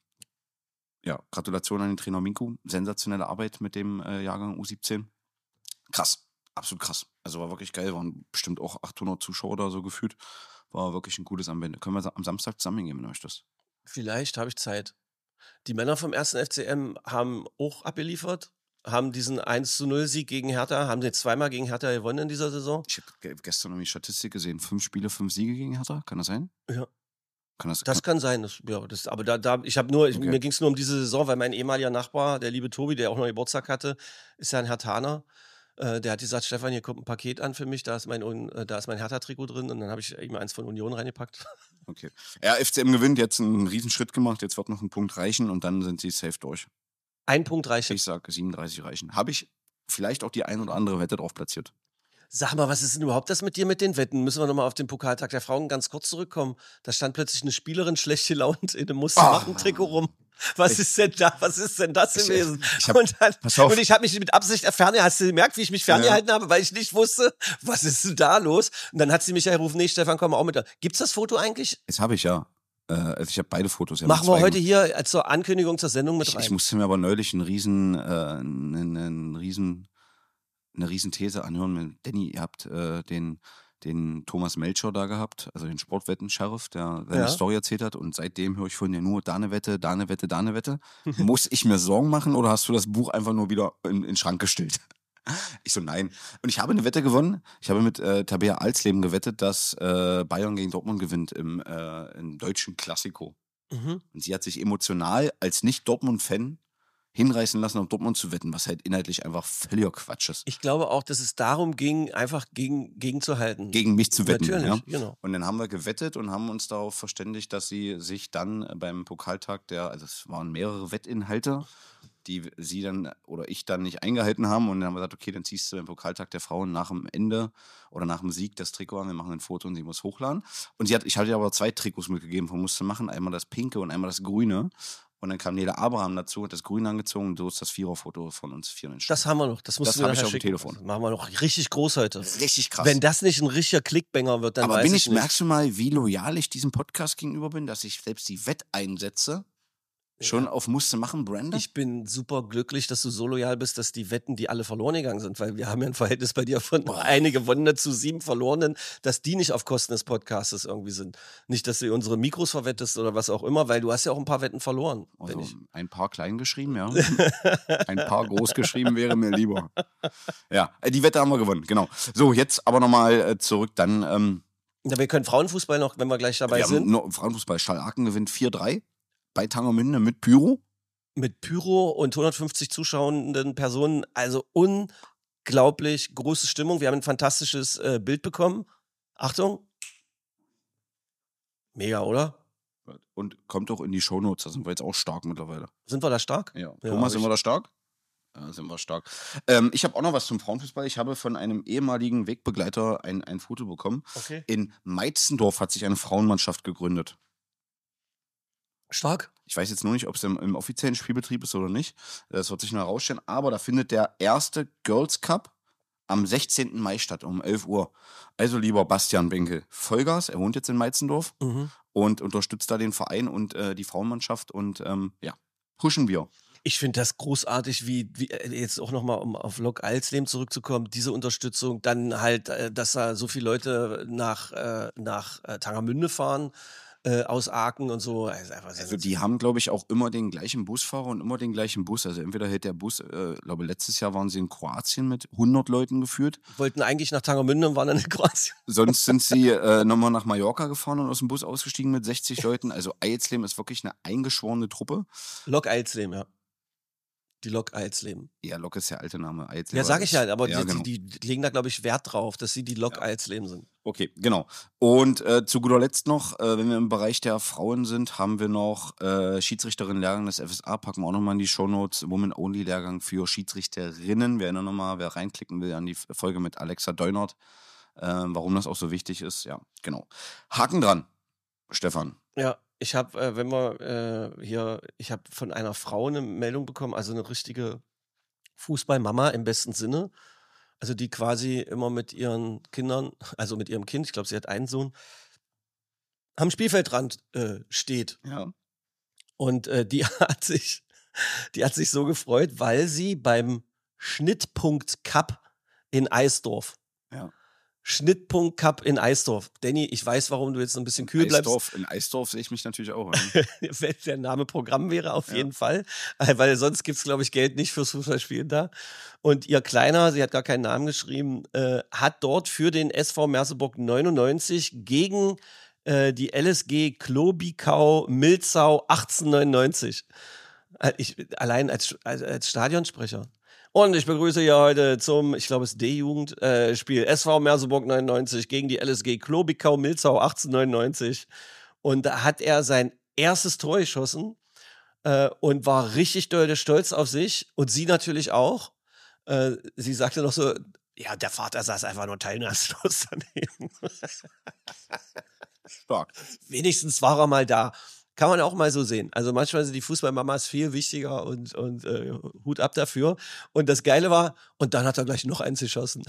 ja, Gratulation an den Trainer Minku. Sensationelle Arbeit mit dem äh, Jahrgang U siebzehn. Krass, absolut krass. Also war wirklich geil, waren bestimmt auch achthundert Zuschauer oder so gefühlt. War wirklich ein gutes Anwende. Können wir am Samstag zusammen hingehen, wenn euch das. Vielleicht habe ich Zeit. Die Männer vom ersten F C M haben auch abgeliefert, haben diesen eins zu null Sieg gegen Hertha, haben jetzt zweimal gegen Hertha gewonnen in dieser Saison. Ich habe gestern noch die Statistik gesehen. Fünf Spiele, fünf Siege gegen Hertha. Kann das sein? Ja. Kann das, Das kann, kann sein, das, ja, das, aber da, da, ich habe nur, ich, Okay. mir ging es nur um diese Saison, weil mein ehemaliger Nachbar, der liebe Tobi, der auch noch Geburtstag hatte, ist ja ein Herthaner. Äh, der hat gesagt, Stefan, hier kommt ein Paket an für mich, da ist mein, Un- äh, da ist mein Hertha-Trikot drin und dann habe ich ihm eins von Union reingepackt. okay. Ja, F C M gewinnt, jetzt einen Riesenschritt gemacht. Jetzt wird noch ein Punkt reichen und dann sind sie safe durch. Ein Punkt reicht. Ich sage siebenunddreißig reichen. Habe ich vielleicht auch die ein oder andere Wette drauf platziert. Sag mal, was ist denn überhaupt das mit dir mit den Wetten? Müssen wir nochmal auf den Pokaltag der Frauen ganz kurz zurückkommen. Da stand plötzlich eine Spielerin schlecht gelaunt in einem Mustermachen-Trikot rum. Was ist denn da? Was ist denn das Ich- gewesen? ich hab- und, dann, pass auf. und ich habe mich mit Absicht ferngehalten. Hast du gemerkt, wie ich mich ferngehalten habe, weil ich nicht wusste, was ist denn da los? Und dann hat sie mich ja gerufen, nee, Stefan, komm mal auch mit. Gibt's das Foto eigentlich? Das habe ich ja. Äh, also ich habe beide Fotos. Ja, Machen mit wir zwei heute hier als zur Ankündigung zur Sendung mit Ich, rein. ich musste mir aber neulich einen riesen, äh, einen, einen riesen, eine riesen These anhören mit Danny. Ihr habt äh, den, den Thomas Melcher da gehabt, also den Sportwetten-Sheriff, der seine Ja. Story erzählt hat. Und seitdem höre ich von dir nur da eine Wette, da eine Wette, da eine Wette. Muss ich mir Sorgen machen oder hast du das Buch einfach nur wieder in, in den Schrank gestellt? Ich so, nein. Und ich habe eine Wette gewonnen. Ich habe mit äh, Tabea Alsleben gewettet, dass äh, Bayern gegen Dortmund gewinnt im, äh, im deutschen Klassiko. Mhm. Und sie hat sich emotional als Nicht-Dortmund-Fan hinreißen lassen, auf Dortmund zu wetten, was halt inhaltlich einfach völliger Quatsch ist. Ich glaube auch, dass es darum ging, einfach gegen, gegenzuhalten. Gegen mich zu wetten. Natürlich, Ja? genau. Und dann haben wir gewettet und haben uns darauf verständigt, dass sie sich dann beim Pokaltag der, also es waren mehrere Wettinhalte, die sie dann oder ich dann nicht eingehalten haben. Und dann haben wir gesagt, okay, dann ziehst du beim Pokaltag der Frauen nach dem Ende oder nach dem Sieg das Trikot an, wir machen ein Foto und sie muss hochladen. Und sie hat, ich hatte ihr aber zwei Trikots mitgegeben, von musste machen, einmal das pinke und einmal das grüne. Und dann kam Nele Abraham dazu, hat das Grüne angezogen und so ist das Viererfoto von uns vier entstanden. Das haben wir noch. Das musst Das du mir hab ich nachher auf dem schicken. Telefon. Das machen wir noch richtig groß heute. Richtig krass. Wenn das nicht ein richtiger Clickbanger wird, dann Aber weiß bin ich ich, nicht. merkst du mal, wie loyal ich diesem Podcast gegenüber bin, dass ich selbst die Wetteinsätze schon auf Musste machen, Brandon? Ich bin super glücklich, dass du so loyal bist, dass die Wetten, die alle verloren gegangen sind, weil wir haben ja ein Verhältnis bei dir von eine gewonnene zu sieben verlorenen, dass die nicht auf Kosten des Podcastes irgendwie sind. Nicht, dass du unsere Mikros verwettest oder was auch immer, weil du hast ja auch ein paar Wetten verloren. Also wenn ich. ein paar klein geschrieben, ja. Ein paar groß geschrieben wäre mir lieber. Ja, äh, die Wette haben wir gewonnen, genau. So, jetzt aber nochmal äh, zurück, dann ähm, Ja, wir können Frauenfußball noch, wenn wir gleich dabei wir haben sind, nur Frauenfußball, Schall-Aachen gewinnt vier drei bei Tangermünde mit Pyro. mit Pyro und hundertfünfzig zuschauenden Personen. Also unglaublich große Stimmung. Wir haben ein fantastisches äh, Bild bekommen. Achtung. Mega, oder? Und kommt auch in die Shownotes, da sind wir jetzt auch stark mittlerweile. Sind wir da stark? Ja. Ja, Thomas, sind ich- wir da stark? Ja, sind wir stark. Ähm, ich habe auch noch was zum Frauenfußball. Ich habe von einem ehemaligen Wegbegleiter ein, ein Foto bekommen. Okay. In Meitzendorf hat sich eine Frauenmannschaft gegründet. Stark? Ich weiß jetzt nur nicht, ob es im, im offiziellen Spielbetrieb ist oder nicht. Das wird sich noch herausstellen. Aber da findet der erste Girls Cup am sechzehnten Mai statt, um elf Uhr. Also lieber Bastian Benkel, Vollgas, er wohnt jetzt in Meitzendorf Mhm. und unterstützt da den Verein und äh, die Frauenmannschaft und ähm, ja, pushen wir. Ich finde das großartig, wie, wie äh, jetzt auch nochmal, um auf Lok Alsleben zurückzukommen, diese Unterstützung, dann halt, äh, dass da so viele Leute nach, äh, nach äh, Tangermünde fahren, äh, aus Aachen und so. Also, einfach Also die haben, glaube ich, auch immer den gleichen Busfahrer und immer den gleichen Bus. Also entweder hält der Bus, äh, glaube letztes Jahr waren sie in Kroatien mit hundert Leuten geführt. wollten eigentlich nach Tangermünde und waren dann in Kroatien. Sonst sind sie äh, nochmal nach Mallorca gefahren und aus dem Bus ausgestiegen mit sechzig Leuten. Also Eisleben ist wirklich eine eingeschworene Truppe. Lok Alsleben, ja. Die Lok Alsleben. Ja, Lok ist der alte Name. Eisleben Ja, sag ich halt, aber ja, die, genau. die, die legen da, glaube ich, Wert drauf, dass sie die Lok Ja. Alsleben sind. Okay, genau. Und äh, zu guter Letzt noch, äh, wenn wir im Bereich der Frauen sind, haben wir noch äh, Schiedsrichterin-Lehrgang des F S A, packen wir auch nochmal in die Shownotes, Women-Only-Lehrgang für Schiedsrichterinnen. Wer erinnert nochmal, wer reinklicken will an die Folge mit Alexa Deunert, äh, warum das auch so wichtig ist. Ja, genau. Haken dran, Stefan. Ja, ich habe, äh, wenn wir äh, hier, ich habe von einer Frau eine Meldung bekommen, also eine richtige Fußballmama im besten Sinne, also die quasi immer mit ihren Kindern, also mit ihrem Kind, ich glaube, sie hat einen Sohn, am Spielfeldrand äh, steht. Ja. Und äh, die hat sich, die hat sich so gefreut, weil sie beim Schnittpunkt Cup in Eisdorf, Ja. Schnittpunkt Cup in Eisdorf. Danny, ich weiß, warum du jetzt ein bisschen kühl bleibst. Eisdorf, in Eisdorf sehe ich mich natürlich auch. Ne? Wenn der Name Programm wäre, auf Ja. jeden Fall. Äh, Weil sonst gibt's glaube ich, Geld nicht fürs Fußballspielen da. Und ihr Kleiner, sie hat gar keinen Namen geschrieben, äh, hat dort für den S V Merseburg neunundneunzig gegen äh, die L S G Klobikau Milzau achtzehnhundertneunundneunzig. Äh, Ich, allein als, als, als Stadionsprecher. Und ich begrüße hier heute zum, ich glaube, es ist D-Jugend-Spiel äh, Spiel S V Merseburg neunundneunzig gegen die L S G Klobikau Milzau achtzehnhundertneunundneunzig. Und da hat er sein erstes Tor geschossen äh, und war richtig doll stolz auf sich. Und sie natürlich auch. Äh, sie sagte noch so, ja, der Vater saß einfach nur teilnahmslos daneben. Stark. Wenigstens war er mal da. Kann man auch mal so sehen. Also manchmal sind die Fußballmamas viel wichtiger und, und äh, Hut ab dafür. Und das Geile war, und dann hat er gleich noch eins geschossen.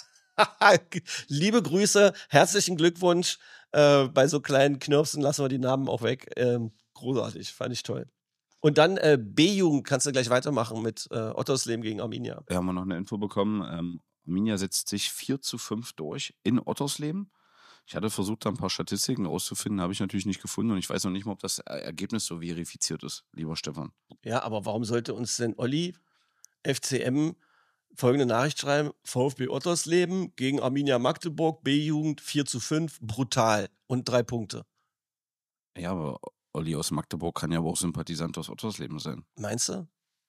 Liebe Grüße, herzlichen Glückwunsch. Äh, bei so kleinen Knirpsen lassen wir die Namen auch weg. Ähm, großartig, fand ich toll. Und dann äh, B-Jugend kannst du gleich weitermachen mit äh, Ottersleben gegen Arminia. Wir haben wir noch eine Info bekommen. Ähm, Arminia setzt sich vier zu fünf durch in Ottersleben. Ich hatte versucht, da ein paar Statistiken rauszufinden, habe ich natürlich nicht gefunden und ich weiß noch nicht mal, ob das Ergebnis so verifiziert ist, lieber Stefan. Ja, aber warum sollte uns denn Olli, F C M, folgende Nachricht schreiben? VfB Ottersleben gegen Arminia Magdeburg, B-Jugend vier zu fünf, brutal und drei Punkte. Ja, aber Olli aus Magdeburg kann ja aber auch Sympathisant aus Ottersleben sein. Meinst du?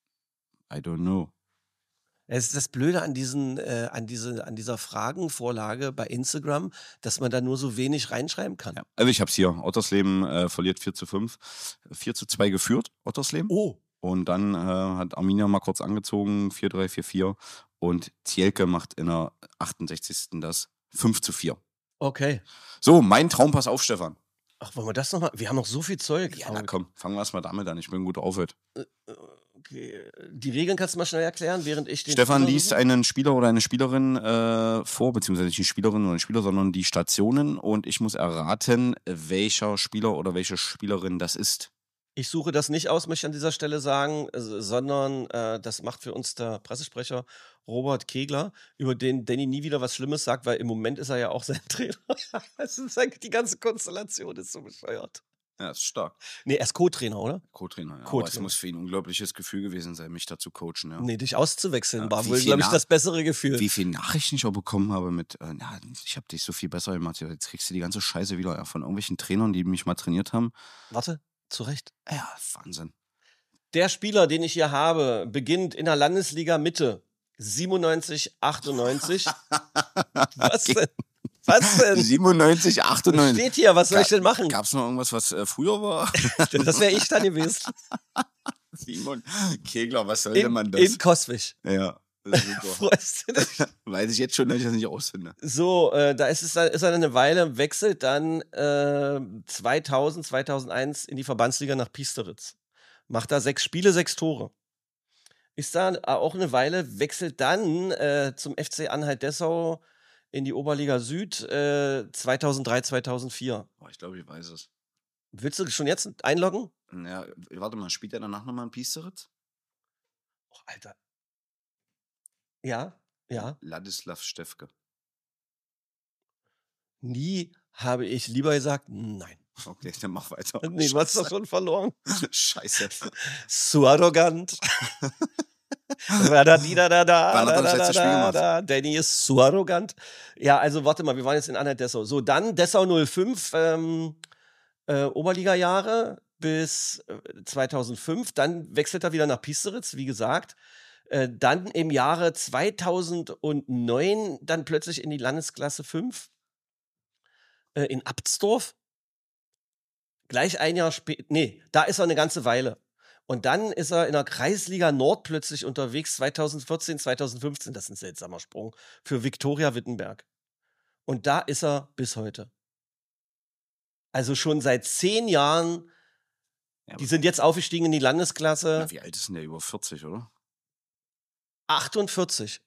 I don't know. Es ist das Blöde an, diesen, äh, an, diese, an dieser Fragenvorlage bei Instagram, dass man da nur so wenig reinschreiben kann. Ja. Also ich habe es hier. Ottersleben äh, verliert vier zu fünf. vier zu zwei geführt, Ottersleben. Oh, Und dann äh, hat Arminia mal kurz angezogen, vier drei, vier vier. Und Zielke macht in der achtundsechzigsten das fünf zu vier. okay. So, mein Traumpass auf, Stefan. Ach, wollen wir das nochmal? Wir haben noch so viel Zeug. Ja, na komm, fangen wir erstmal damit an. Ich bin gut auf heute. Okay. Die Regeln kannst du mal schnell erklären, während ich den. Stefan Spieler liest suche? einen Spieler oder eine Spielerin äh, vor, beziehungsweise nicht die Spielerin oder den Spieler, sondern die Stationen. Und ich muss erraten, welcher Spieler oder welche Spielerin das ist. Ich suche das nicht aus, möchte ich an dieser Stelle sagen, äh, sondern äh, das macht für uns der Pressesprecher Robert Kegler, über den Danny nie wieder was Schlimmes sagt, weil im Moment ist er ja auch sein Trainer. Es ist eigentlich, die ganze Konstellation ist so bescheuert. Ja, ist stark. Nee, er ist Co-Trainer, oder? Co-Trainer, ja. Co-Trainer. Aber es muss für ihn ein unglaubliches Gefühl gewesen sein, mich dazu coachen. Ja. Nee, dich auszuwechseln Ja, war wie wohl, viel glaube ich, nach- das bessere Gefühl. Wie viele Nachrichten ich auch bekommen habe mit, äh, ja, ich habe dich so viel besser gemacht, jetzt kriegst du die ganze Scheiße wieder ja, von irgendwelchen Trainern, die mich mal trainiert haben. Warte, zu Recht. Ja, Wahnsinn. Der Spieler, den ich hier habe, beginnt in der Landesliga Mitte. siebenundneunzig, achtundneunzig. Was denn? Was denn? siebenundneunzig, achtundneunzig. Steht hier, was soll ich denn machen? Gab es noch irgendwas, was äh, früher war? Das wäre ich dann gewesen. Simon Kegler, was soll In, denn man das? in Koswig. Ja, das ist super. Freust du dich? Weiß ich jetzt schon, dass ich das nicht ausfinde. So, äh, da ist es dann, ist er eine Weile, wechselt dann äh, zweitausend, zweitausendeins in die Verbandsliga nach Piesteritz. Macht da sechs Spiele, sechs Tore. Ist da auch eine Weile, wechselt dann äh, zum F C Anhalt-Dessau in die Oberliga Süd äh, zweitausenddrei, zweitausendvier. Oh, ich glaube, ich weiß es. Willst du schon jetzt einloggen? Ja, warte mal, spielt er danach nochmal in Piesteritz? Oh, Alter. Ja, ja. Ladislav Stefke. Nie habe ich lieber gesagt, nein. Okay, dann mach weiter. Nee, du hast doch schon verloren. Scheiße. Zu arrogant. da, da, da, da, da, Wann hat er das da, letzte da, Spiel gemacht? da, Danny ist zu arrogant. Ja, also warte mal, wir waren jetzt in Anhalt-Dessau. So, dann Dessau null fünf, ähm, äh, Oberliga-Jahre bis äh, zweitausendfünf. Dann wechselt er wieder nach Piesteritz, wie gesagt. Äh, dann im Jahre zweitausendneun dann plötzlich in die Landesklasse fünf äh, in Abtsdorf. Gleich ein Jahr später, nee, da ist er eine ganze Weile. Und dann ist er in der Kreisliga Nord plötzlich unterwegs, zweitausendvierzehn, zweitausendfünfzehn, das ist ein seltsamer Sprung, für Viktoria Wittenberg. Und da ist er bis heute. Also schon seit zehn Jahren, Ja, die sind jetzt aufgestiegen in die Landesklasse. Na, wie alt ist denn der? Über vierzig, oder? achtundvierzig.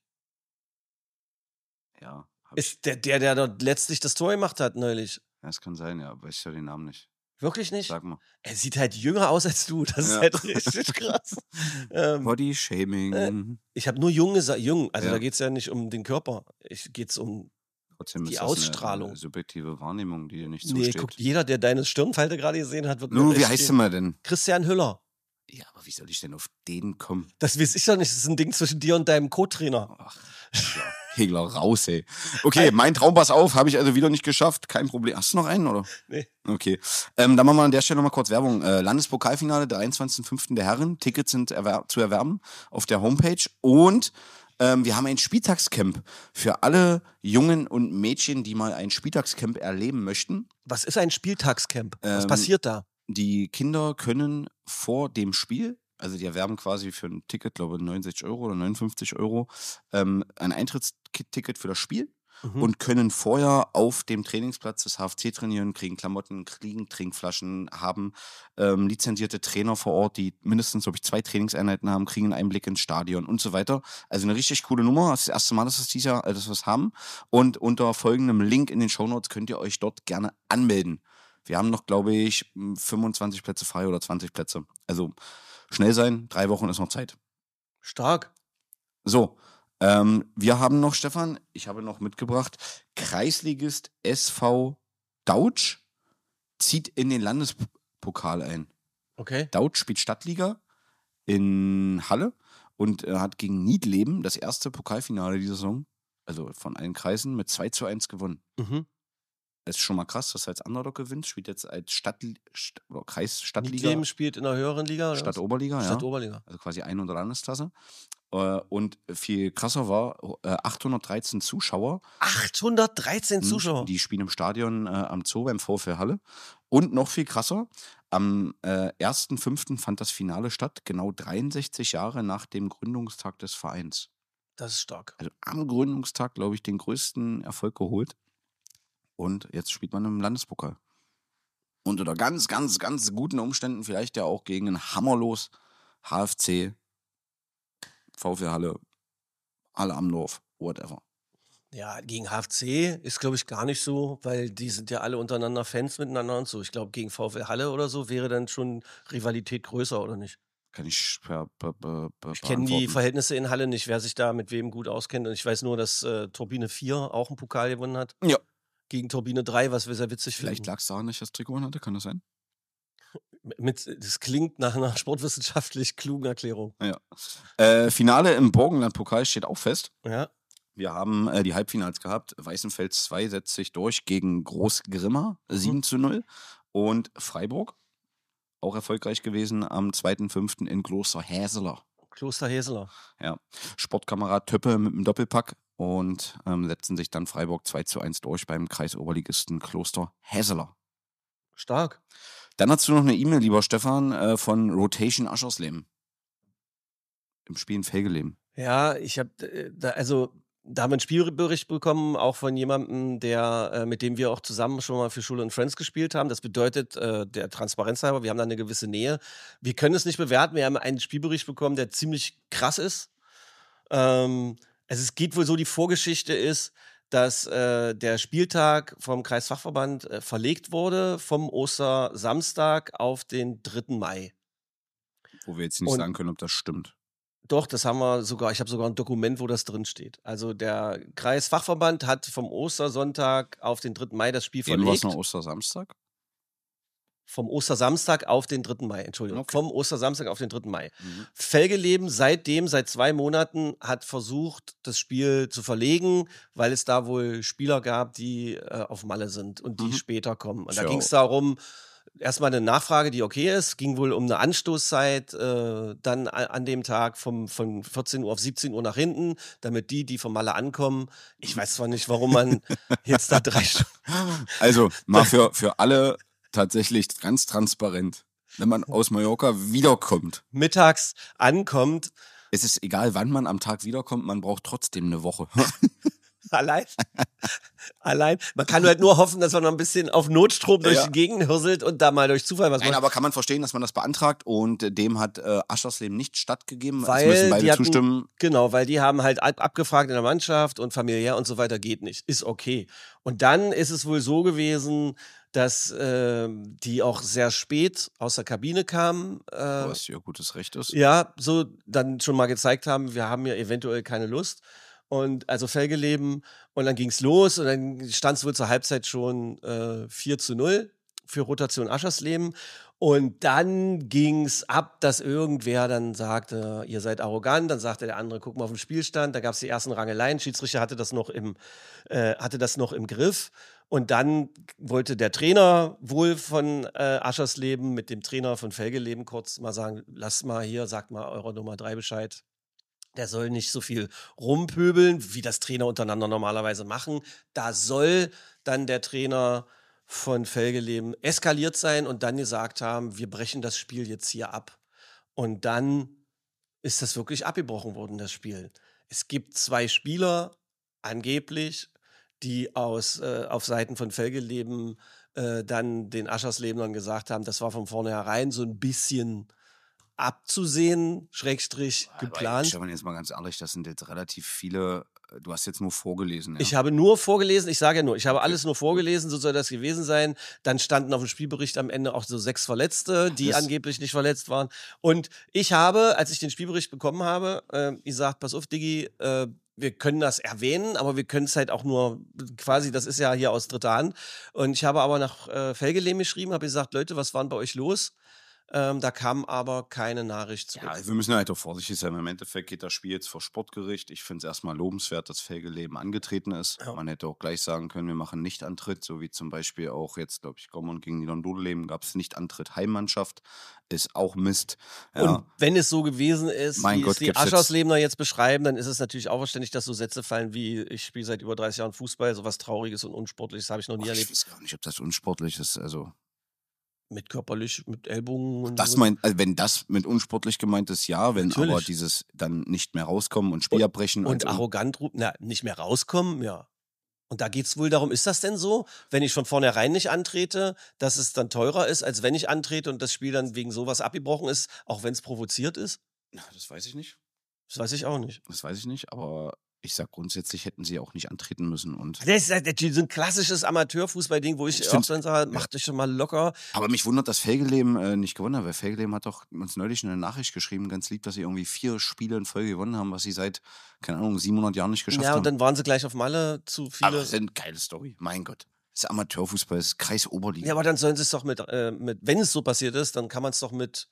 Ja. hab ich- Ist der, der, der dort letztlich das Tor gemacht hat neulich. Ja, das kann sein, ja. Weiß ich ja den Namen nicht. Wirklich nicht? Sag mal. Er sieht halt jünger aus als du. Das ist Ja. halt richtig krass. ähm, Body Shaming. Äh, ich habe nur jung gesagt, jung. Also Ja. da geht es ja nicht um den Körper. Ich geht's um. Trotzdem die ist das Ausstrahlung. Eine, eine subjektive Wahrnehmung, die dir nicht Nee, zusteht. guckt, jeder, der deine Stirnfalte gerade gesehen hat, wird Lu, mir wie echt heißt der stehen. mal denn? Christian Hüller. Ja, aber wie soll ich denn auf den kommen? Das weiß ich doch nicht. Das ist ein Ding zwischen dir und deinem Co-Trainer. Ach, Hegler, Hegler raus, ey. Okay, mein Traum, pass auf, habe ich also wieder nicht geschafft. Kein Problem. Hast du noch einen, oder? Nee. Okay. Ähm, dann machen wir an der Stelle nochmal kurz Werbung. Äh, Landespokalfinale, dreiundzwanzigsten fünften der Herren. Tickets sind erwer- zu erwerben auf der Homepage. Und ähm, wir haben ein Spieltagscamp für alle Jungen und Mädchen, die mal ein Spieltagscamp erleben möchten. Was ist ein Spieltagscamp? Was Ähm, passiert da? Die Kinder können vor dem Spiel, also die erwerben quasi für ein Ticket, glaube ich, neunundsechzig Euro oder neunundfünfzig Euro, ähm, ein Eintrittsticket für das Spiel Mhm. und können vorher auf dem Trainingsplatz des H F C trainieren, kriegen Klamotten, kriegen Trinkflaschen, haben ähm, lizenzierte Trainer vor Ort, die mindestens, glaube ich, zwei Trainingseinheiten haben, kriegen einen Einblick ins Stadion und so weiter. Also eine richtig coole Nummer. Das ist das erste Mal, dass wir es dieses Jahr, äh, dass wir es haben. Und unter folgendem Link in den Shownotes könnt ihr euch dort gerne anmelden. Wir haben noch, glaube ich, fünfundzwanzig Plätze frei oder zwanzig Plätze. Also schnell sein, drei Wochen ist noch Zeit. Stark. So, ähm, wir haben noch, Stefan, ich habe noch mitgebracht, Kreisligist S V Dautsch zieht in den Landespokal ein. Okay. Dautsch spielt Stadtliga in Halle und äh, hat gegen Niedleben das erste Pokalfinale dieser Saison, also von allen Kreisen, mit zwei zu eins gewonnen. Mhm. Das ist schon mal krass, dass er als Underdog gewinnt, spielt jetzt als Stadt, St oder Kreis Stadtliga, Niedleben spielt in der höheren Liga? oder was? Stadt-Oberliga, ja. Stadt-Oberliga. Also quasi ein- oder Landesklasse. Äh, und viel krasser war, äh, achthundertdreizehn Zuschauer. achthundertdreizehn Mhm. Zuschauer. Die spielen im Stadion äh, am Zoo beim VfL Halle. Und noch viel krasser, am äh, ersten fünften fand das Finale statt, genau dreiundsechzig Jahre nach dem Gründungstag des Vereins. Das ist stark. Also am Gründungstag, glaube ich, den größten Erfolg geholt. Und jetzt spielt man im Landespokal. Und unter ganz, ganz, ganz guten Umständen vielleicht ja auch gegen ein hammerlos H F C, VfL Halle, Halle am Dorf, whatever. Ja, gegen H F C ist, glaube ich, gar nicht so, weil die sind ja alle untereinander Fans miteinander und so. Ich glaube, gegen VfL Halle oder so wäre dann schon Rivalität größer, oder nicht? Kann ich per, per, per, per Ich kenne die beantworten. Verhältnisse in Halle nicht, wer sich da mit wem gut auskennt. Und ich weiß nur, dass äh, Turbine vier auch einen Pokal gewonnen hat. Ja. Gegen Turbine drei, was wir sehr witzig Vielleicht finden. lag es daran, dass ich das Trikot hatte, kann das sein? Mit, das klingt nach einer sportwissenschaftlich klugen Erklärung. Ja. Äh, Finale im Burgenland-Pokal steht auch fest. Ja. Wir haben äh, die Halbfinals gehabt. Weißenfels zwei setzt sich durch gegen Großgrimma, sieben zu null. Und Freiburg, auch erfolgreich gewesen, am zweiten fünften in Kloster Häseler. Kloster Heseler. Ja. Sportkamerad Töppe mit dem Doppelpack und ähm, setzten sich dann Freiburg zwei zu eins durch beim Kreisoberligisten Kloster Häseler. Stark. Dann hast du noch eine E-Mail, lieber Stefan, äh, von Rotation Aschersleben. Im Spiel in Velgeleben. Ja, ich habe äh, da, also da haben wir einen Spielbericht bekommen, auch von jemandem, der, äh, mit dem wir auch zusammen schon mal für Schule und Friends gespielt haben. Das bedeutet, äh, der Transparenz halber, wir haben da eine gewisse Nähe. Wir können es nicht bewerten. Wir haben einen Spielbericht bekommen, der ziemlich krass ist. Ähm, also es geht wohl so, die Vorgeschichte ist, dass äh, der Spieltag vom Kreisfachverband äh, verlegt wurde vom Ostersamstag auf den dritten Mai. Wo wir jetzt nicht Und sagen können, ob das stimmt. Doch, das haben wir sogar, ich habe sogar ein Dokument, wo das drin steht. Also der Kreisfachverband hat vom Ostersonntag auf den dritten Mai das Spiel Eben war es verlegt. noch Ostersamstag? Vom Ostersamstag auf den dritten Mai, Entschuldigung. Okay. Vom Ostersamstag auf den dritten Mai. Mhm. Velgeleben seitdem, seit zwei Monaten, hat versucht, das Spiel zu verlegen, weil es da wohl Spieler gab, die äh, auf Malle sind und die Mhm. später kommen. Und da Tja. ging es darum, erstmal eine Nachfrage, die okay ist, ging wohl um eine Anstoßzeit äh, dann a- an dem Tag vom, von vierzehn Uhr auf siebzehn Uhr nach hinten, damit die, die von Malle ankommen, ich weiß zwar nicht, warum man jetzt da drei Stunden... Also mal für, für alle tatsächlich ganz transparent. Wenn man aus Mallorca wiederkommt, mittags ankommt, es ist egal, wann man am Tag wiederkommt, man braucht trotzdem eine Woche. allein, allein, man kann halt nur hoffen, dass man noch ein bisschen auf Notstrom durch Ja. die Gegend hürselt und da mal durch Zufall was Nein, macht. aber kann man verstehen, dass man das beantragt und äh, dem hat äh, Aschersleben nicht stattgegeben. Es Weil müssen beide die hatten, zustimmen. Genau, weil die haben halt ab, abgefragt in der Mannschaft und familiär und so weiter geht nicht. Ist okay. Und dann ist es wohl so gewesen, dass äh, die auch sehr spät aus der Kabine kamen. Äh, Was ja gutes Recht ist. ja, so dann schon mal gezeigt haben, wir haben ja eventuell keine Lust. Und also Velgeleben. Und dann ging's los und dann stand es wohl zur Halbzeit schon äh, vier zu null für Rotation Aschersleben. Und dann ging's ab, dass irgendwer dann sagte, ihr seid arrogant. Dann sagte der andere, guck mal auf den Spielstand. Da gab's die ersten Rangeleien. Schiedsrichter hatte das noch im, äh, hatte das noch im Griff. Und dann wollte der Trainer wohl von äh, Aschersleben mit dem Trainer von Velgeleben kurz mal sagen, lasst mal hier, sagt mal eurer Nummer drei Bescheid. Der soll nicht so viel rumpöbeln, wie das Trainer untereinander normalerweise machen. Da soll dann der Trainer von Velgeleben eskaliert sein und dann gesagt haben, wir brechen das Spiel jetzt hier ab. Und dann ist das wirklich abgebrochen worden, das Spiel. Es gibt zwei Spieler, angeblich, die aus, äh, auf Seiten von Velgeleben äh, dann den Ascherslebnern gesagt haben, das war von vornherein so ein bisschen abzusehen, Schrägstrich geplant. Stefan, jetzt mal ganz ehrlich, das sind jetzt relativ viele, du hast jetzt nur vorgelesen. Ja? Ich habe nur vorgelesen, ich sage ja nur, ich habe alles nur vorgelesen, so soll das gewesen sein. Dann standen auf dem Spielbericht am Ende auch so sechs Verletzte, die Das- angeblich nicht verletzt waren. Und ich habe, als ich den Spielbericht bekommen habe, äh, gesagt, pass auf, Diggi, äh, wir können das erwähnen, aber wir können es halt auch nur quasi, das ist ja hier aus dritter Hand. Und ich habe aber nach äh, Velgeleben geschrieben, habe gesagt, Leute, was war denn bei euch los? Ähm, da kam aber keine Nachricht zurück. Ja, wir müssen halt auch vorsichtig sein. Im Endeffekt geht das Spiel jetzt vor Sportgericht. Ich finde es erstmal lobenswert, dass Velgeleben angetreten ist. Ja. Man hätte auch gleich sagen können, wir machen Nicht-Antritt, so wie zum Beispiel auch jetzt, glaube ich, Gommern gegen Niedern-Dodeleben gab es Nicht-Antritt Heimmannschaft. Ist auch Mist. Ja. Und wenn es so gewesen ist, Mein wie Gott, es die gibt's jetzt- Ascherslebener jetzt beschreiben, dann ist es natürlich auch verständlich, dass so Sätze fallen wie, ich spiele seit über dreißig Jahren Fußball, sowas Trauriges und Unsportliches habe ich noch nie Ach, ich erlebt. weiß gar nicht, ob das unsportlich ist. Also, Mit körperlich, mit Ellbogen und das so. mein, also wenn das mit unsportlich gemeint ist, ja. Wenn Natürlich. aber dieses dann nicht mehr rauskommen und Spiel abbrechen. Und also, arrogant, ru- na, nicht mehr rauskommen, ja. Und da geht es wohl darum, ist das denn so, wenn ich von vornherein nicht antrete, dass es dann teurer ist, als wenn ich antrete und das Spiel dann wegen sowas abgebrochen ist, auch wenn es provoziert ist? Na, das weiß ich nicht. Das weiß ich auch nicht. Das weiß ich nicht, aber ich sag grundsätzlich hätten sie auch nicht antreten müssen. Und Das ist halt so ein klassisches Amateurfußballding, wo ich, Ich auch find's- dann sage, macht euch schon mal locker. Aber mich wundert, dass Velgeleben äh, nicht gewonnen hat, weil Velgeleben hat doch uns neulich eine Nachricht geschrieben, ganz lieb, dass sie irgendwie vier Spiele in Folge gewonnen haben, was sie seit, keine Ahnung, siebenhundert Jahren nicht geschafft Ja, haben. und dann waren sie gleich auf Malle zu viele. aber das ist eine geile Story, mein Gott. Das ist Amateurfußball, das ist Kreisoberliga. Ja, aber dann sollen sie es doch mit, äh, mit, wenn es so passiert ist, dann kann man es doch mit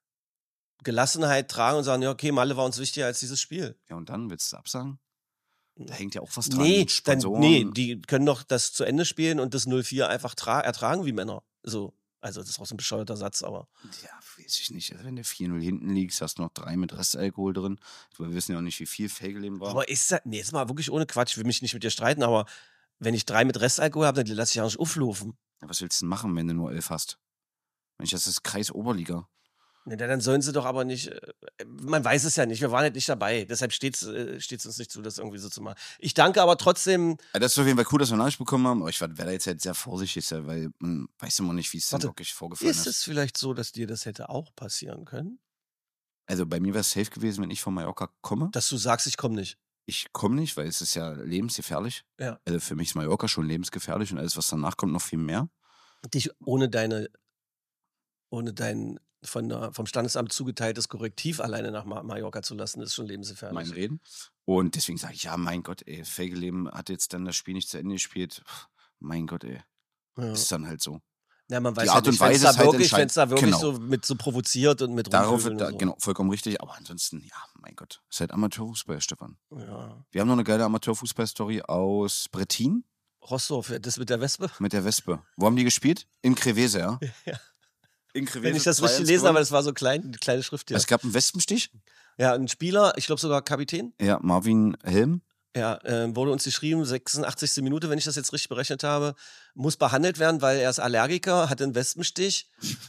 Gelassenheit tragen und sagen, ja, okay, Malle war uns wichtiger als dieses Spiel. Ja, und dann willst du absagen? Da hängt ja auch was dran. Nee, dann, Sponsoren. nee, die können doch das zu Ende spielen und das null vier einfach tra- ertragen wie Männer. So. Also das ist auch so ein bescheuerter Satz, aber... Ja, weiß ich nicht. Also wenn du vier null hinten liegst, hast du noch drei mit Restalkohol drin. Wir wissen ja auch nicht, wie viel Fehlgeleben war. Aber ist das... Nee, jetzt mal wirklich ohne Quatsch. Ich will mich nicht mit dir streiten, aber wenn ich drei mit Restalkohol habe, dann lasse ich ja nicht auflaufen. Ja, was willst du denn machen, wenn du nur elf hast? Mensch, das ist Kreisoberliga. Nee, dann sollen sie doch aber nicht, äh, man weiß es ja nicht, wir waren halt nicht dabei, deshalb steht es äh, uns nicht zu, das irgendwie so zu machen. Ich danke aber trotzdem. Ja, das ist auf jeden Fall cool, dass wir Nachricht bekommen haben, aber ich werde da jetzt halt sehr vorsichtig, weil man weiß immer nicht, wie es dann wirklich vorgefallen ist. Ist es vielleicht so, dass dir das hätte auch passieren können? Also bei mir wäre es safe gewesen, wenn ich von Mallorca komme. Dass du sagst, ich komme nicht. Ich komme nicht, weil es ist ja lebensgefährlich. Ja. Also für mich ist Mallorca schon lebensgefährlich und alles, was danach kommt, noch viel mehr. Dich ohne deine, ohne dein von der, vom Standesamt zugeteiltes Korrektiv alleine nach Mallorca zu lassen, ist schon lebensgefährlich. Mein Reden. Und deswegen sage ich, ja, mein Gott, ey, Fehlgeleben hat jetzt dann das Spiel nicht zu Ende gespielt. Mein Gott, ey. Ja. Ist dann halt so. Ja, man weiß die ja Art nicht, und Weise wenn es ist da halt wirklich, wenn's da wirklich genau. so mit so provoziert und mit Darauf rumvögeln da, und so. Genau, vollkommen richtig. Aber ansonsten, ja, mein Gott, ist halt Amateurfußball, Stefan. Ja. Wir haben noch eine geile Amateurfußball-Story aus Brettin. Rostow, das mit der Wespe? Mit der Wespe. Wo haben die gespielt? In Crevese, ja? Ja. In Crevese. Wenn ich das richtig lese, aber das war so klein, eine kleine Schrift hier. Es gab einen Wespenstich. Ja, ein Spieler, ich glaube sogar Kapitän. Ja, Marvin Helm. Ja, äh, wurde uns geschrieben, sechsundachtzigste Minute, wenn ich das jetzt richtig berechnet habe, muss behandelt werden, weil er ist Allergiker, hat einen Wespenstich.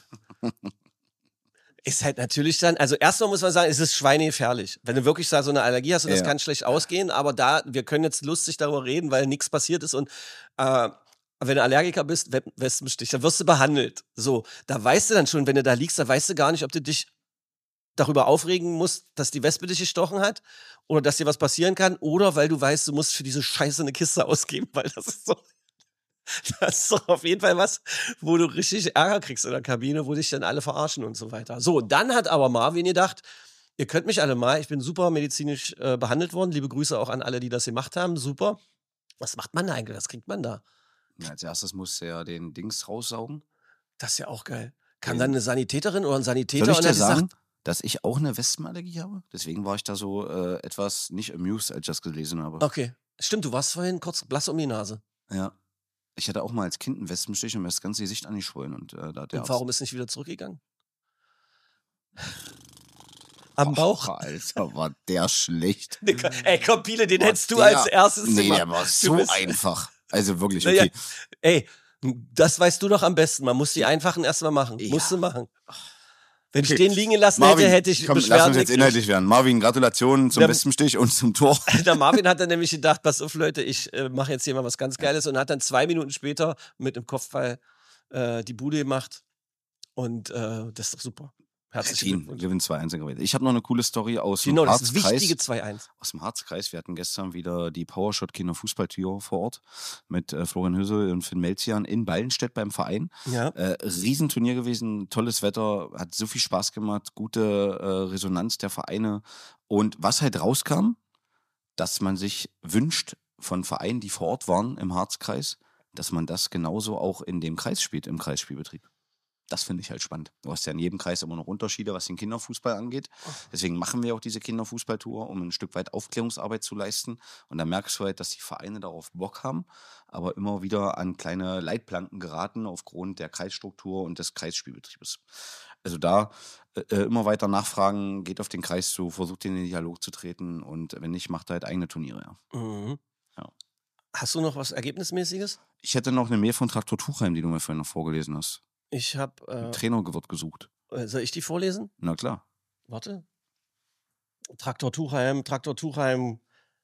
Ist halt natürlich dann, also erstmal muss man sagen, es ist schweinegefährlich. Wenn du wirklich da so eine Allergie hast und Ja. das kann schlecht ausgehen, aber da, wir können jetzt lustig darüber reden, weil nichts passiert ist und äh, wenn du Allergiker bist, We- Wespenstich, dann wirst du behandelt. So, da weißt du dann schon, wenn du da liegst, da weißt du gar nicht, ob du dich darüber aufregen musst, dass die Wespe dich gestochen hat oder dass dir was passieren kann oder weil du weißt, du musst für diese Scheiße eine Kiste ausgeben, weil das ist so, das ist doch auf jeden Fall was, wo du richtig Ärger kriegst in der Kabine, wo dich dann alle verarschen und so weiter. So, dann hat aber Marvin gedacht, ihr könnt mich alle mal, ich bin super medizinisch äh, behandelt worden, liebe Grüße auch an alle, die das gemacht haben, super. Was macht man da eigentlich, was kriegt man da? Ja, als erstes musste er den Dings raussaugen. Das ist ja auch geil. Kann Ja. dann eine Sanitäterin oder ein Sanitäter Soll ich und dir dann die sagen, sagt, dass ich auch eine Wespenallergie habe? Deswegen war ich da so äh, etwas nicht amused, als ich das gelesen habe. okay, stimmt, du warst vorhin kurz blass um die Nase. Ja. Ich hatte auch mal als Kind einen Wespenstich und mir ist das ganze Gesicht angeschwollen. Und, äh, da hat der Und warum ist nicht wieder zurückgegangen? Am Bauch? Alter, war der schlecht. Ey, komm, Piele, den Boah, hättest du der- als erstes Nee, gemacht. der war Du so bist- einfach. Also wirklich, Naja, okay. Ey, das weißt du doch am besten. Man muss die einfachen erstmal machen. Ja. Musst du machen. Wenn ich Okay. den liegen gelassen Marvin, hätte, hätte ich komm, lass Beschwerden uns jetzt gekriegt. inhaltlich werden. Marvin, Gratulationen zum Der- Wespenstich und zum Tor. Der Marvin hat dann nämlich gedacht, pass auf Leute, ich äh, mache jetzt hier mal was ganz Geiles und hat dann zwei Minuten später mit dem Kopfball äh, die Bude gemacht und äh, das ist doch super. Herzlichen Team Glückwunsch. gewinnt zwei eins. Ich habe noch eine coole Story aus dem Genau, das ist Harzkreis. wichtige zwei eins. Aus dem Harzkreis. Wir hatten gestern wieder die Powershot Kinder Fußballtour vor Ort mit äh, Florian Hüssel und Finn Melzian in Ballenstedt beim Verein. Ja. Äh, Riesenturnier gewesen, tolles Wetter, hat so viel Spaß gemacht, gute äh, Resonanz der Vereine. Und was halt rauskam, dass man sich wünscht von Vereinen, die vor Ort waren im Harzkreis, dass man das genauso auch in dem Kreis spielt, im Kreisspielbetrieb. Das finde ich halt spannend. Du hast ja in jedem Kreis immer noch Unterschiede, was den Kinderfußball angeht. Deswegen machen wir auch diese Kinderfußballtour, um ein Stück weit Aufklärungsarbeit zu leisten. Und da merkst du halt, dass die Vereine darauf Bock haben, aber immer wieder an kleine Leitplanken geraten aufgrund der Kreisstruktur und des Kreisspielbetriebes. Also da äh, immer weiter nachfragen, geht auf den Kreis zu, versucht in den Dialog zu treten und wenn nicht, macht er halt eigene Turniere. Ja. Mhm. Ja. Hast du noch was Ergebnismäßiges? Ich hätte noch eine Mail von Traktor Tuchheim, die du mir vorhin noch vorgelesen hast. Ich habe. Äh, Trainer wird gesucht. äh, soll ich die vorlesen? Na klar. Warte. Traktor Tuchheim, Traktor Tuchheim.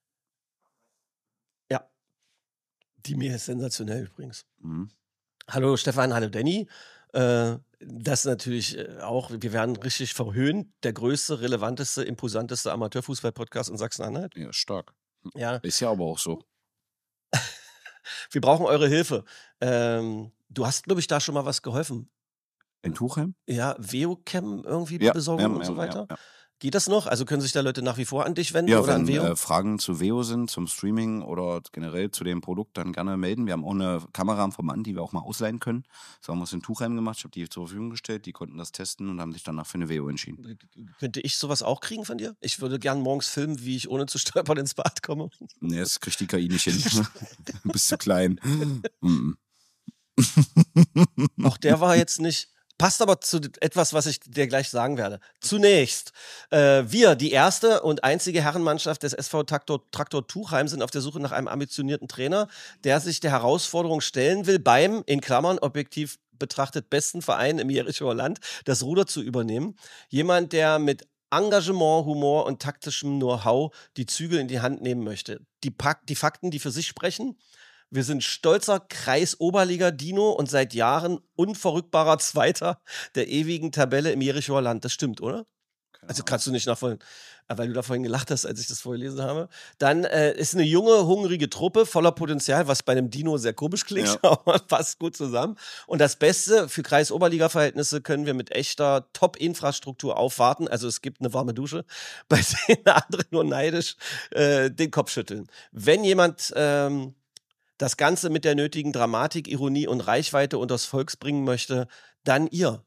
Ja. Die Mail ist sensationell übrigens. Mhm. Hallo Stefan, hallo Danny. Äh, das natürlich äh, auch, wir werden richtig verhöhnt. Der größte, relevanteste, imposanteste Amateurfußball-Podcast in Sachsen-Anhalt. Ja, stark. Ja, Ist ja aber auch so. wir brauchen eure Hilfe. Ähm, du hast, glaube ich, da schon mal was geholfen. In Tuchheim? Ja, Veocam irgendwie Ja, besorgen ja, und ja, so weiter. ja, ja. Geht das noch? Also können sich da Leute nach wie vor an dich wenden Ja, oder an wenn Veo? äh, Fragen zu Veo sind, zum Streaming oder generell zu dem Produkt, dann gerne melden. Wir haben auch eine Kamera am Verband, die wir auch mal ausleihen können. Das haben wir uns in Tuchheim gemacht. Ich habe die zur Verfügung gestellt. Die konnten das testen und haben sich danach für eine Veo entschieden. Könnte ich sowas auch kriegen von dir? Ich würde gern morgens filmen, wie ich ohne zu stolpern ins Bad komme. Nee, das kriegt die K I nicht hin. Du bist zu klein. Mhm. Auch der war jetzt nicht... Passt aber zu etwas, was ich dir gleich sagen werde. Zunächst, äh, wir, die erste und einzige Herrenmannschaft des S V Traktor, Traktor Tuchheim, sind auf der Suche nach einem ambitionierten Trainer, der sich der Herausforderung stellen will, beim, in Klammern, objektiv betrachtet besten Verein im Jerichoer Land, das Ruder zu übernehmen. Jemand, der mit Engagement, Humor und taktischem Know-how die Zügel in die Hand nehmen möchte. Die, Pak- die Fakten, die für sich sprechen: Wir sind stolzer Kreis-Oberliga-Dino und seit Jahren unverrückbarer Zweiter der ewigen Tabelle im Jerichoer Land. Das stimmt, oder? Also kannst du nicht nachvollziehen, weil du da vorhin gelacht hast, als ich das vorgelesen habe. Dann äh, ist eine junge, hungrige Truppe voller Potenzial, was bei einem Dino sehr komisch klingt, ja. Aber passt gut zusammen. Und das Beste, für Kreis-Oberliga-Verhältnisse können wir mit echter Top-Infrastruktur aufwarten. Also es gibt eine warme Dusche, bei denen andere nur neidisch äh, den Kopf schütteln. Wenn jemand... Ähm, das Ganze mit der nötigen Dramatik, Ironie und Reichweite unters Volks bringen möchte, dann ihr.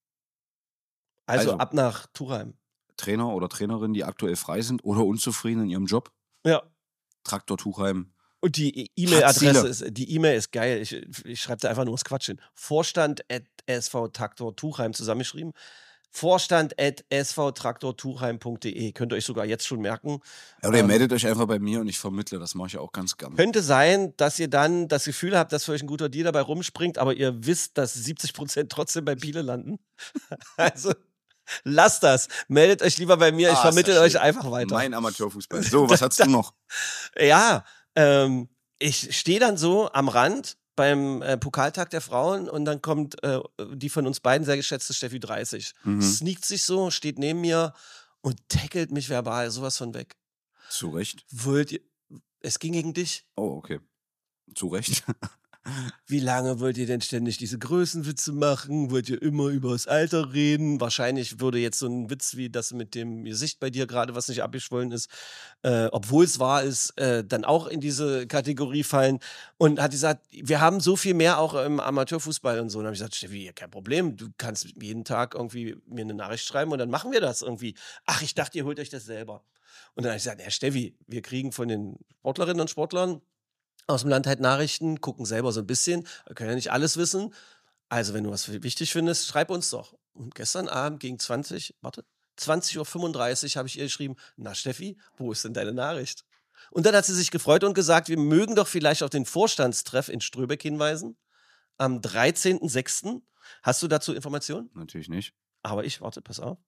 Also, also ab nach Tuchheim. Trainer oder Trainerin, die aktuell frei sind oder unzufrieden in ihrem Job. Ja. Traktor Tuchheim. Und die E-Mail-Adresse ist, die E-Mail ist geil. Ich, ich schreibe da einfach nur das Quatsch hin. Vorstand at S V Traktor Tuchheim zusammengeschrieben. Vorstand at s v traktor tuchheim punkt d e. Könnt ihr euch sogar jetzt schon merken. Ja, oder ihr ähm, meldet euch einfach bei mir und ich vermittle. Das mache ich auch ganz gern. Könnte sein, dass ihr dann das Gefühl habt, dass für euch ein guter Deal dabei rumspringt, aber ihr wisst, dass siebzig Prozent trotzdem bei Biele landen. Also lasst das. Meldet euch lieber bei mir. Ich ah, vermittle euch einfach weiter. Mein Amateurfußball. So, was hast du noch? Ja, ähm, ich stehe dann so am Rand beim äh, Pokaltag der Frauen und dann kommt äh, die von uns beiden sehr geschätzte Steffi dreißig. Mhm. Sneakt sich so, steht neben mir und tackelt mich verbal sowas von weg. Zu Recht. Wollt ihr, es ging gegen dich. Oh, okay. Zu Recht. Wie lange wollt ihr denn ständig diese Größenwitze machen? Wollt ihr immer über das Alter reden? Wahrscheinlich würde jetzt so ein Witz wie das mit dem Gesicht bei dir gerade, was nicht abgeschwollen ist, äh, obwohl es wahr ist, äh, dann auch in diese Kategorie fallen. Und hat gesagt, wir haben so viel mehr auch im Amateurfußball und so. Und dann habe ich gesagt, Steffi, kein Problem, du kannst jeden Tag irgendwie mir eine Nachricht schreiben und dann machen wir das irgendwie. Ach, ich dachte, ihr holt euch das selber. Und dann habe ich gesagt, Herr Steffi, wir kriegen von den Sportlerinnen und Sportlern aus dem Land halt Nachrichten, gucken selber so ein bisschen, wir können ja nicht alles wissen. Also wenn du was wichtig findest, schreib uns doch. Und gestern Abend gegen zwanzig, warte, zwanzig Uhr fünfunddreißig habe ich ihr geschrieben, na Steffi, wo ist denn deine Nachricht? Und dann hat sie sich gefreut und gesagt, wir mögen doch vielleicht auf den Vorstandstreff in Ströbeck hinweisen, am dreizehnten sechsten Hast du dazu Informationen? Natürlich nicht. Aber ich, warte, pass auf.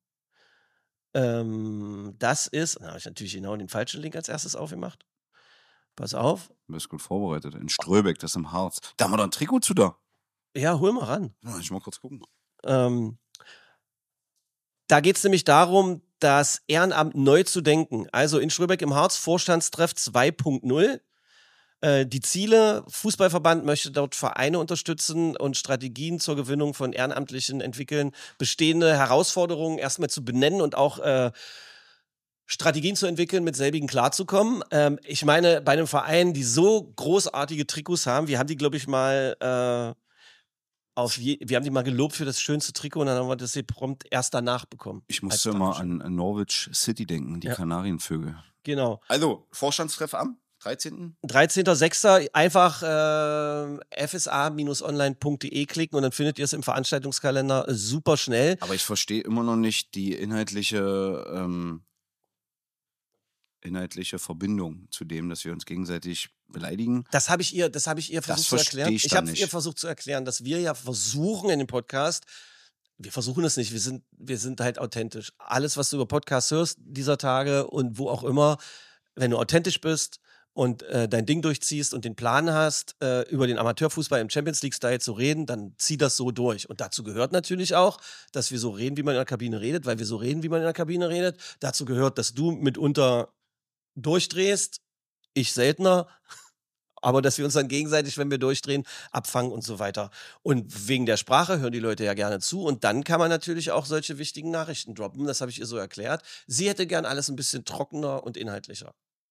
Ähm, das ist, da habe ich natürlich genau den falschen Link als erstes aufgemacht. Pass auf. Du bist gut vorbereitet. In Ströbeck, das ist im Harz. Da haben wir doch ein Trikot zu da. Ja, hol mal ran. Ja, ich mal kurz gucken. Ähm, da geht es nämlich darum, das Ehrenamt neu zu denken. Also in Ströbeck im Harz, Vorstandstreff zwei punkt null. Äh, die Ziele: Fußballverband möchte dort Vereine unterstützen und Strategien zur Gewinnung von Ehrenamtlichen entwickeln, bestehende Herausforderungen erstmal zu benennen und auch äh, Strategien zu entwickeln, mit selbigen klarzukommen. Ähm, ich meine, bei einem Verein, die so großartige Trikots haben, wir haben die, glaube ich, mal äh, auf je, wir haben die mal gelobt für das schönste Trikot und dann haben wir das hier prompt erst danach bekommen. Ich musste immer an, an Norwich City denken, die ja. Kanarienvögel. Genau. Also, Vorstandstreff am dreizehnten dreizehnten sechsten Einfach äh, f s a Bindestrich online punkt d e klicken und dann findet ihr es im Veranstaltungskalender super schnell. Aber ich verstehe immer noch nicht die inhaltliche ähm inhaltliche Verbindung zu dem, dass wir uns gegenseitig beleidigen. Das habe ich ihr, das habe ich ihr versucht zu erklären. Ich, ich habe ihr versucht zu erklären, dass wir ja versuchen in dem Podcast, wir versuchen es nicht, wir sind, wir sind halt authentisch. Alles, was du über Podcasts hörst dieser Tage und wo auch immer, wenn du authentisch bist und äh, dein Ding durchziehst und den Plan hast, äh, über den Amateurfußball im Champions League-Style zu reden, dann zieh das so durch. Und dazu gehört natürlich auch, dass wir so reden, wie man in der Kabine redet, weil wir so reden, wie man in der Kabine redet. Dazu gehört, dass du mitunter durchdrehst, ich seltener, aber dass wir uns dann gegenseitig, wenn wir durchdrehen, abfangen und so weiter. Und wegen der Sprache hören die Leute ja gerne zu und dann kann man natürlich auch solche wichtigen Nachrichten droppen. Das habe ich ihr so erklärt. Sie hätte gern alles ein bisschen trockener und inhaltlicher.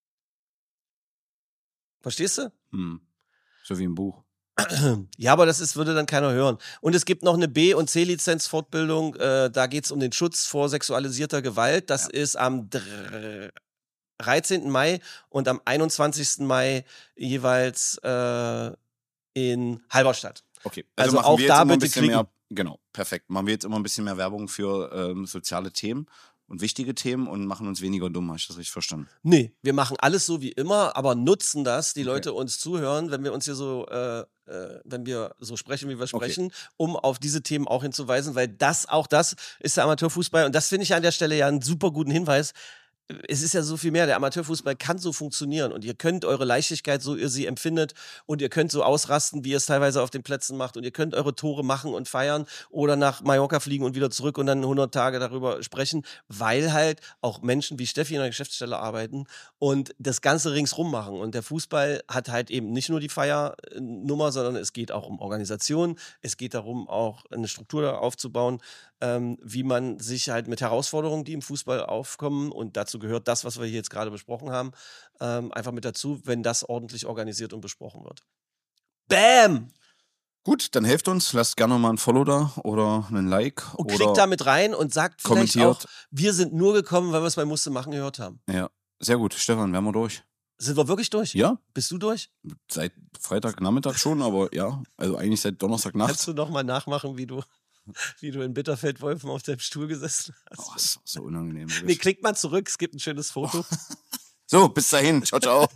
Verstehst du? Hm. So wie im Buch. Ja, aber das ist, würde dann keiner hören. Und es gibt noch eine B- und C-Lizenz-Fortbildung, äh, da geht es um den Schutz vor sexualisierter Gewalt. Das ja. ist am dreizehnten Mai und am einundzwanzigsten Mai jeweils äh, in Halberstadt. Okay, Also machen auch wir jetzt da immer ein bitte bisschen klicken. mehr, genau, perfekt. Machen wir jetzt immer ein bisschen mehr Werbung für ähm, soziale Themen und wichtige Themen und machen uns weniger dumm, habe ich das richtig verstanden? Nee, wir machen alles so wie immer, aber nutzen das, die Okay. Leute uns zuhören, wenn wir uns hier so, äh, äh, wenn wir so sprechen, wie wir sprechen, um auf diese Themen auch hinzuweisen, weil das, auch das ist der Amateurfußball und das finde ich an der Stelle ja einen super guten Hinweis. Es ist ja so viel mehr. Der Amateurfußball kann so funktionieren und ihr könnt eure Leichtigkeit, so ihr sie empfindet, und ihr könnt so ausrasten, wie ihr es teilweise auf den Plätzen macht, und ihr könnt eure Tore machen und feiern oder nach Mallorca fliegen und wieder zurück und dann hundert Tage darüber sprechen, weil halt auch Menschen wie Steffi in der Geschäftsstelle arbeiten und das Ganze ringsrum machen. Und der Fußball hat halt eben nicht nur die Feiernummer, sondern es geht auch um Organisation, es geht darum, auch eine Struktur aufzubauen, ähm, wie man sich halt mit Herausforderungen, die im Fußball aufkommen, und dazu gehört das, was wir hier jetzt gerade besprochen haben, ähm, einfach mit dazu, wenn das ordentlich organisiert und besprochen wird. Bam! Gut, dann helft uns, lasst gerne mal ein Follow da oder einen Like. Und oder klickt da mit rein und sagt vielleicht kommentiert. auch, wir sind nur gekommen, weil wir es bei Musste machen gehört haben. Ja, sehr gut. Stefan, wären wir durch? Sind wir wirklich durch? Ja, Bist du durch? seit Freitagnachmittag schon, aber ja, also eigentlich seit Donnerstagnacht. Kannst du noch mal nachmachen, wie du, wie du in Bitterfeld-Wolfen auf deinem Stuhl gesessen hast? Oh, das war so unangenehm. wirklich. Nee, klickt mal zurück, es gibt ein schönes Foto. So, bis dahin. Ciao, ciao.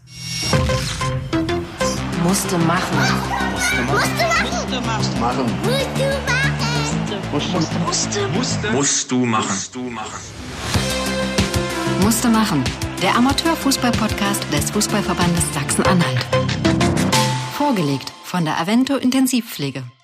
Musste machen. Musste machen. Musst du machen. Musst du machen. Musste machen. Der Amateurfußball-Podcast des Fußballverbandes Sachsen-Anhalt. Vorgelegt von der Avento Intensivpflege.